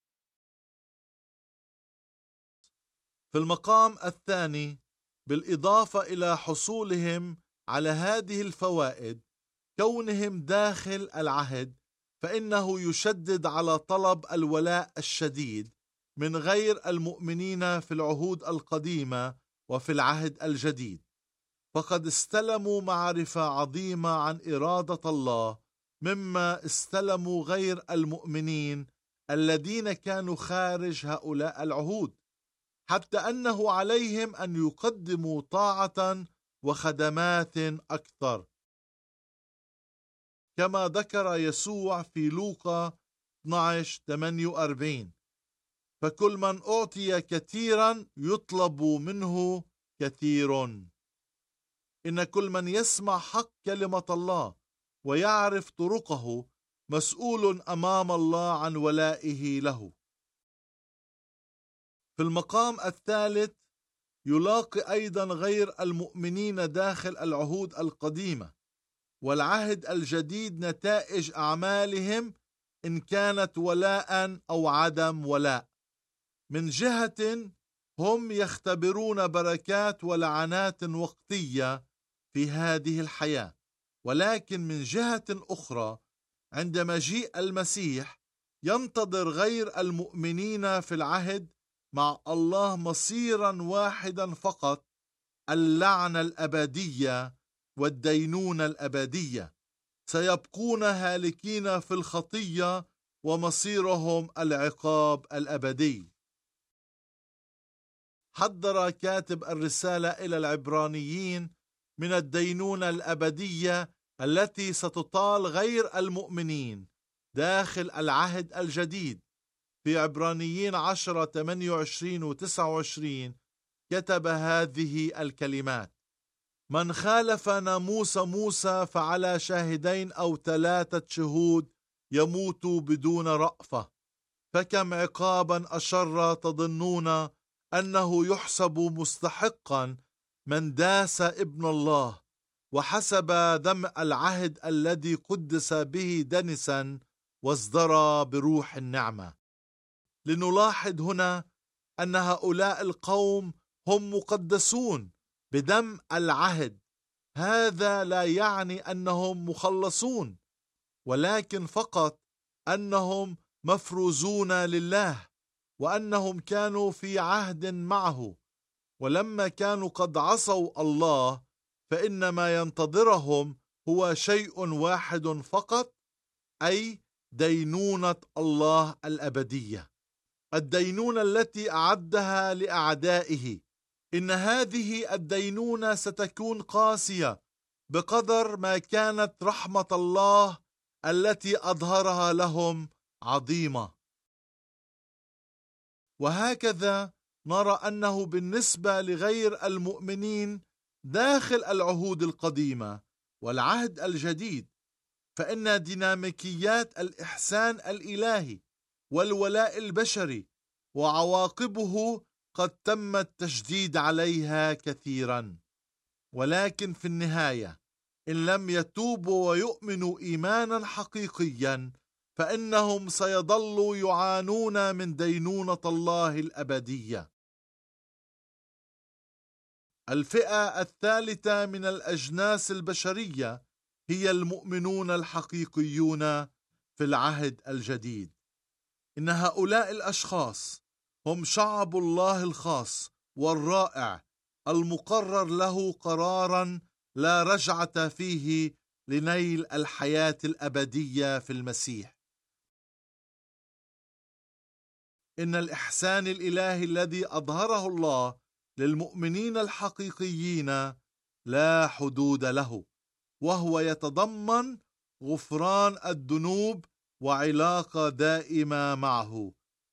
في المقام الثاني، بالإضافة إلى حصولهم على هذه الفوائد، كونهم داخل العهد فإنه يشدد على طلب الولاء الشديد من غير المؤمنين في العهود القديمة وفي العهد الجديد. فقد استلموا معرفة عظيمة عن إرادة الله مما استلموا غير المؤمنين الذين كانوا خارج هؤلاء العهود، حتى أنه عليهم أن يقدموا طاعة وخدمات أكثر، كما ذكر يسوع في لوقا اثني عشر ثمانية وأربعين: فكل من أعطي كثيرا يطلب منه كثير. إن كل من يسمع حق كلمة الله ويعرف طرقه مسؤول أمام الله عن ولائه له. في المقام الثالث يلاقي أيضا غير المؤمنين داخل العهود القديمة والعهد الجديد نتائج أعمالهم إن كانت ولاء أو عدم ولاء. من جهة هم يختبرون بركات ولعنات وقتية في هذه الحياة، ولكن من جهة أخرى عند مجيء المسيح ينتظر غير المؤمنين في العهد مع الله مصيرا واحدا فقط: اللعنة الأبدية والدينونة الأبدية. سيبقون هالكين في الخطية ومصيرهم العقاب الأبدي. حذر كاتب الرسالة إلى العبرانيين من الدينونة الأبدية التي ستطال غير المؤمنين داخل العهد الجديد. في عبرانيين عشرة ثمانية وعشرين و تسعة وعشرين كتب هذه الكلمات: من خالف ناموس موسى فعلى شاهدين أو ثلاثة شهود يموت بدون رأفة، فكم عقابا أشر تظنون أنه يحسب مستحقا من داس ابن الله وحسب دم العهد الذي قدس به دنسا وازدرى بروح النعمة. لنلاحظ هنا أن هؤلاء القوم هم مقدسون بدم العهد. هذا لا يعني أنهم مخلصون، ولكن فقط أنهم مفروزون لله، وأنهم كانوا في عهد معه. ولما كانوا قد عصوا الله فإن ما ينتظرهم هو شيء واحد فقط، أي دينونة الله الأبدية، الدينونة التي أعدها لأعدائه. إن هذه الدينونة ستكون قاسية بقدر ما كانت رحمة الله التي أظهرها لهم عظيمة. وهكذا نرى أنه بالنسبة لغير المؤمنين داخل العهود القديمة والعهد الجديد، فإن ديناميكيات الإحسان الإلهي والولاء البشري وعواقبه قد تم التشديد عليها كثيرا. ولكن في النهاية إن لم يتوبوا ويؤمنوا إيمانا حقيقيا فإنهم سيظلوا يعانون من دينونة الله الأبدية. الفئة الثالثة من الأجناس البشرية هي المؤمنون الحقيقيون في العهد الجديد. إن هؤلاء الأشخاص هم شعب الله الخاص والرائع المقرر له قرارا لا رجعة فيه لنيل الحياة الأبدية في المسيح. إن الإحسان الإلهي الذي أظهره الله للمؤمنين الحقيقيين لا حدود له، وهو يتضمن غفران الذنوب وعلاقة دائمة معه،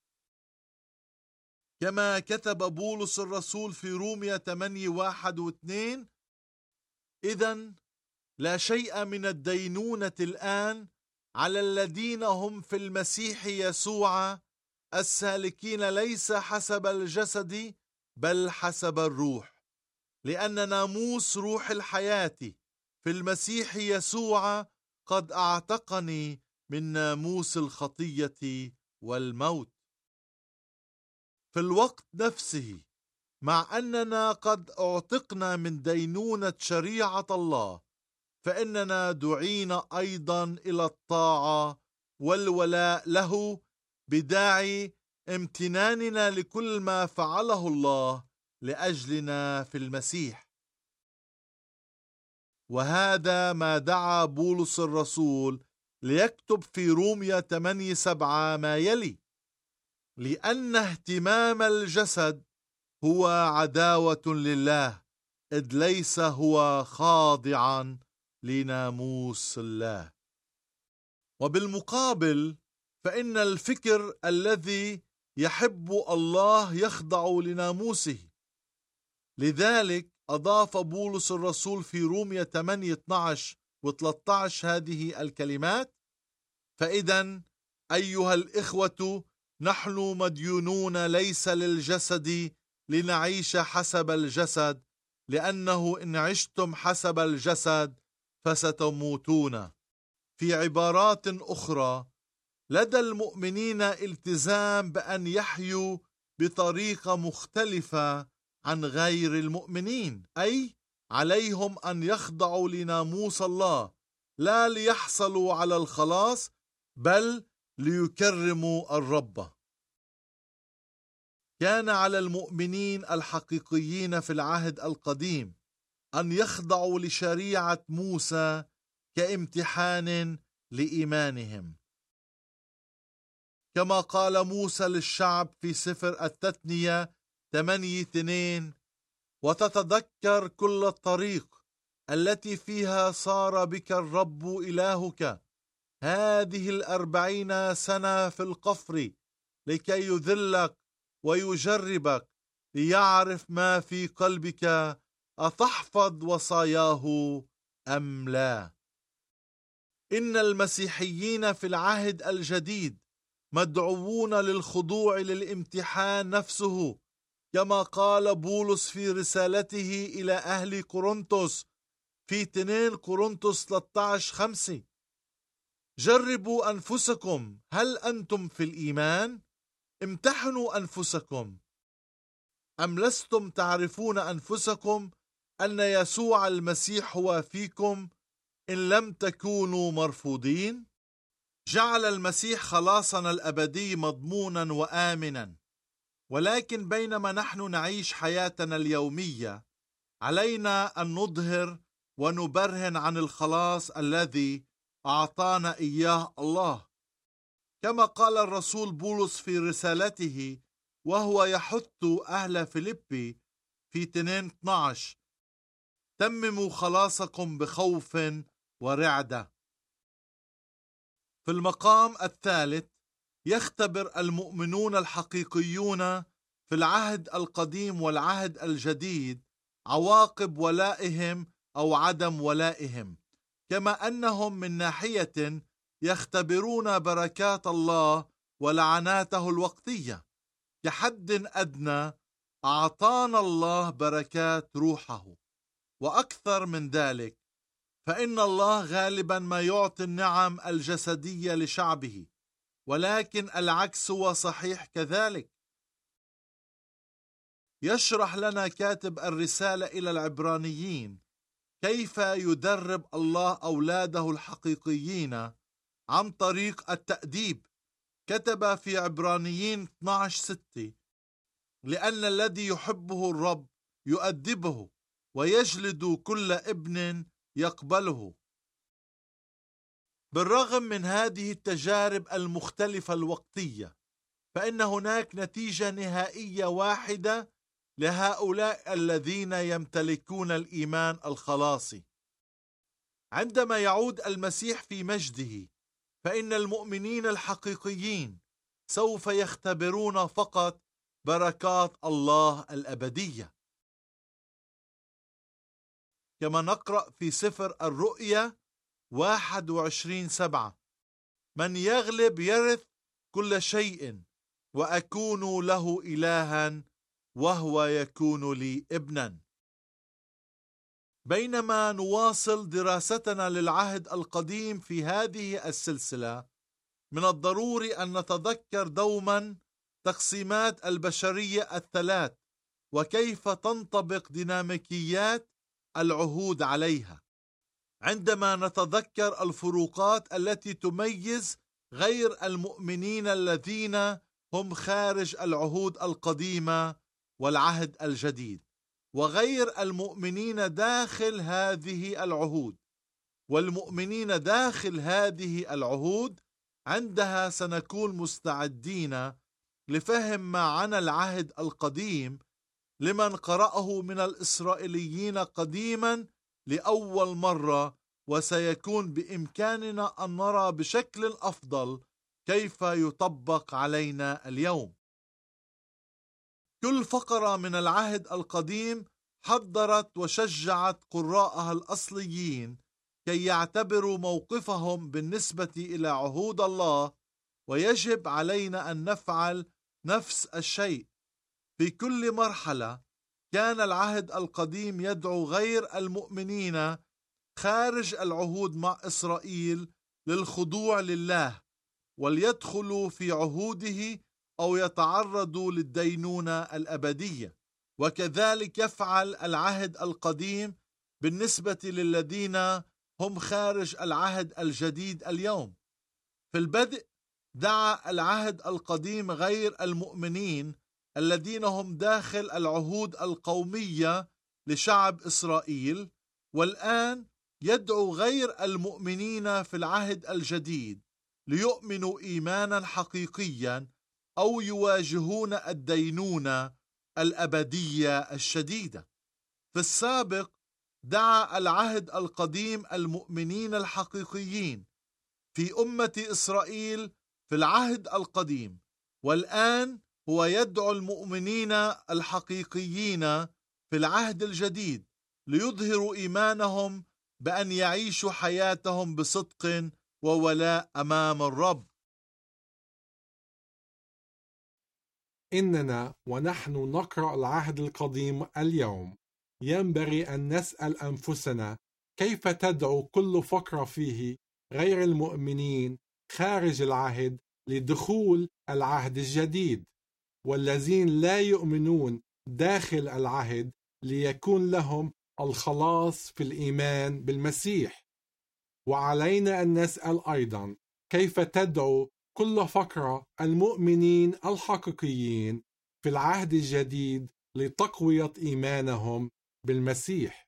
كما كتب بولس الرسول في رومية ثمانية واحد واثنين: إذن لا شيء من الدينونة الآن على الذين هم في المسيح يسوع السالكين ليس حسب الجسد بل حسب الروح، لأن ناموس روح الحياة في المسيح يسوع قد أعتقني من ناموس الخطية والموت. في الوقت نفسه، مع أننا قد أعتقنا من دينونة شريعة الله، فإننا دعينا أيضا إلى الطاعة والولاء له بداعي امتناننا لكل ما فعله الله لأجلنا في المسيح. وهذا ما دعا بولس الرسول ليكتب في رومية ثمانية سبعة ما يلي: لأن اهتمام الجسد هو عداوة لله، إذ ليس هو خاضعا لناموس الله. وبالمقابل فإن الفكر الذي يحب الله يخضع لناموسه. لذلك أضاف بولس الرسول في رومية ثمانية اثنعش وثلاثة عشر هذه الكلمات: فإذا أيها الإخوة نحن مديونون ليس للجسد لنعيش حسب الجسد، لأنه إن عشتم حسب الجسد فستموتون. في عبارات أخرى، لدى المؤمنين التزام بأن يحيوا بطريقة مختلفة عن غير المؤمنين، أي عليهم أن يخضعوا لناموس الله، لا ليحصلوا على الخلاص بل ليكرموا الرب. كان على المؤمنين الحقيقيين في العهد القديم أن يخضعوا لشريعة موسى كامتحان لإيمانهم، كما قال موسى للشعب في سفر التثنية ثمانية اثنين: وتتذكر كل الطريق التي فيها صار بك الرب إلهك هذه الأربعين سنة في القفر، لكي يذلك ويجربك ليعرف ما في قلبك أتحفظ وصاياه أم لا. إن المسيحيين في العهد الجديد مدعوون للخضوع للامتحان نفسه، كما قال بولس في رسالته إلى أهل كورنثوس في اثنين كورنثوس ثلاثة عشر خمسة: جربوا أنفسكم هل أنتم في الإيمان؟ امتحنوا أنفسكم، أم لستم تعرفون أنفسكم أن يسوع المسيح هو فيكم إن لم تكونوا مرفوضين؟ جعل المسيح خلاصنا الأبدي مضمونا وآمنا، ولكن بينما نحن نعيش حياتنا اليومية علينا أن نظهر ونبرهن عن الخلاص الذي أعطانا إياه الله، كما قال الرسول بولس في رسالته وهو يحث أهل فيليبي في اثنين اثنعش: تمموا خلاصكم بخوف ورعدة. في المقام الثالث يختبر المؤمنون الحقيقيون في العهد القديم والعهد الجديد عواقب ولائهم أو عدم ولائهم، كما أنهم من ناحية يختبرون بركات الله ولعناته الوقتية. كحد أدنى أعطانا الله بركات روحه، وأكثر من ذلك فإن الله غالبا ما يعطي النعم الجسدية لشعبه، ولكن العكس هو صحيح كذلك. يشرح لنا كاتب الرسالة إلى العبرانيين كيف يدرب الله أولاده الحقيقيين عن طريق التأديب. كتب في عبرانيين اثنعش ستة: لأن الذي يحبه الرب يؤدبه ويجلد كل ابن يقبله. بالرغم من هذه التجارب المختلفة الوقتية، فإن هناك نتيجة نهائية واحدة لهؤلاء الذين يمتلكون الإيمان الخلاصي. عندما يعود المسيح في مجده، فإن المؤمنين الحقيقيين سوف يختبرون فقط بركات الله الأبدية، كما نقرأ في سفر الرؤيا واحد وعشرين سبعة: من يغلب يرث كل شيء، وأكون له إلها وهو يكون لي ابنا. بينما نواصل دراستنا للعهد القديم في هذه السلسلة، من الضروري أن نتذكر دوما تقسيمات البشرية الثلاث وكيف تنطبق ديناميكيات العهود عليها. عندما نتذكر الفروقات التي تميز غير المؤمنين الذين هم خارج العهود القديمة والعهد الجديد، وغير المؤمنين داخل هذه العهود. والمؤمنين داخل هذه العهود عندها سنكون مستعدين لفهم معنى العهد القديم لمن قرأه من الإسرائيليين قديما لأول مرة، وسيكون بإمكاننا أن نرى بشكل أفضل كيف يطبق علينا اليوم. كل فقرة من العهد القديم حضرت وشجعت قراءها الأصليين كي يعتبروا موقفهم بالنسبة إلى عهود الله، ويجب علينا أن نفعل نفس الشيء. في كل مرحلة كان العهد القديم يدعو غير المؤمنين خارج العهود مع إسرائيل للخضوع لله وليدخلوا في عهوده أو يتعرضوا للدينونة الأبدية. وكذلك يفعل العهد القديم بالنسبة للذين هم خارج العهد الجديد اليوم. في البدء دعا العهد القديم غير المؤمنين الذين هم داخل العهود القومية لشعب إسرائيل، والآن يدعو غير المؤمنين في العهد الجديد ليؤمنوا إيمانا حقيقيا أو يواجهون الدينونة الأبدية الشديدة. في السابق دعا العهد القديم المؤمنين الحقيقيين في أمة إسرائيل في العهد القديم، والآن هو يدعو المؤمنين الحقيقيين في العهد الجديد ليظهروا إيمانهم بأن يعيشوا حياتهم بصدق وولاء أمام الرب. إننا ونحن نقرأ العهد القديم اليوم ينبغي أن نسأل أنفسنا كيف تدعو كل فقرة فيه غير المؤمنين خارج العهد لدخول العهد الجديد، والذين لا يؤمنون داخل العهد ليكون لهم الخلاص في الإيمان بالمسيح. وعلينا أن نسأل أيضا كيف تدعو كل فقرة المؤمنين الحقيقيين في العهد الجديد لتقوية إيمانهم بالمسيح.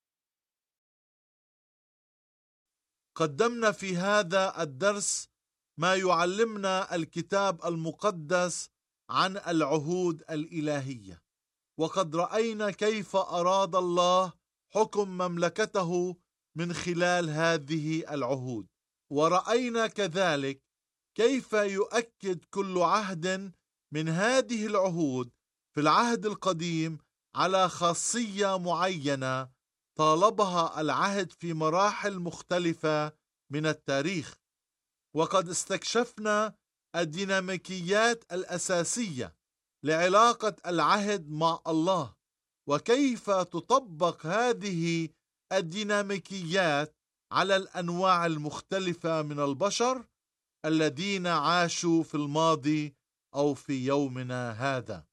قدمنا في هذا الدرس ما يعلمنا الكتاب المقدس عن العهود الإلهية، وقد رأينا كيف أراد الله حكم مملكته من خلال هذه العهود، ورأينا كذلك كيف يؤكد كل عهد من هذه العهود في العهد القديم على خاصية معينة طالبها العهد في مراحل مختلفة من التاريخ. وقد استكشفنا الديناميكيات الأساسية لعلاقة العهد مع الله، وكيف تطبق هذه الديناميكيات على الأنواع المختلفة من البشر الذين عاشوا في الماضي أو في يومنا هذا.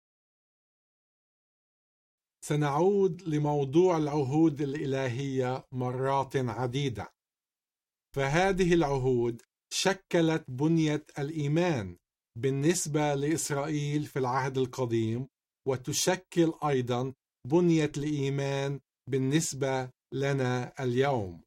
سنعود لموضوع العهود الإلهية مرات عديدة، فهذه العهود شكلت بنية الإيمان بالنسبة لإسرائيل في العهد القديم، وتشكل أيضا بنية الإيمان بالنسبة لنا اليوم.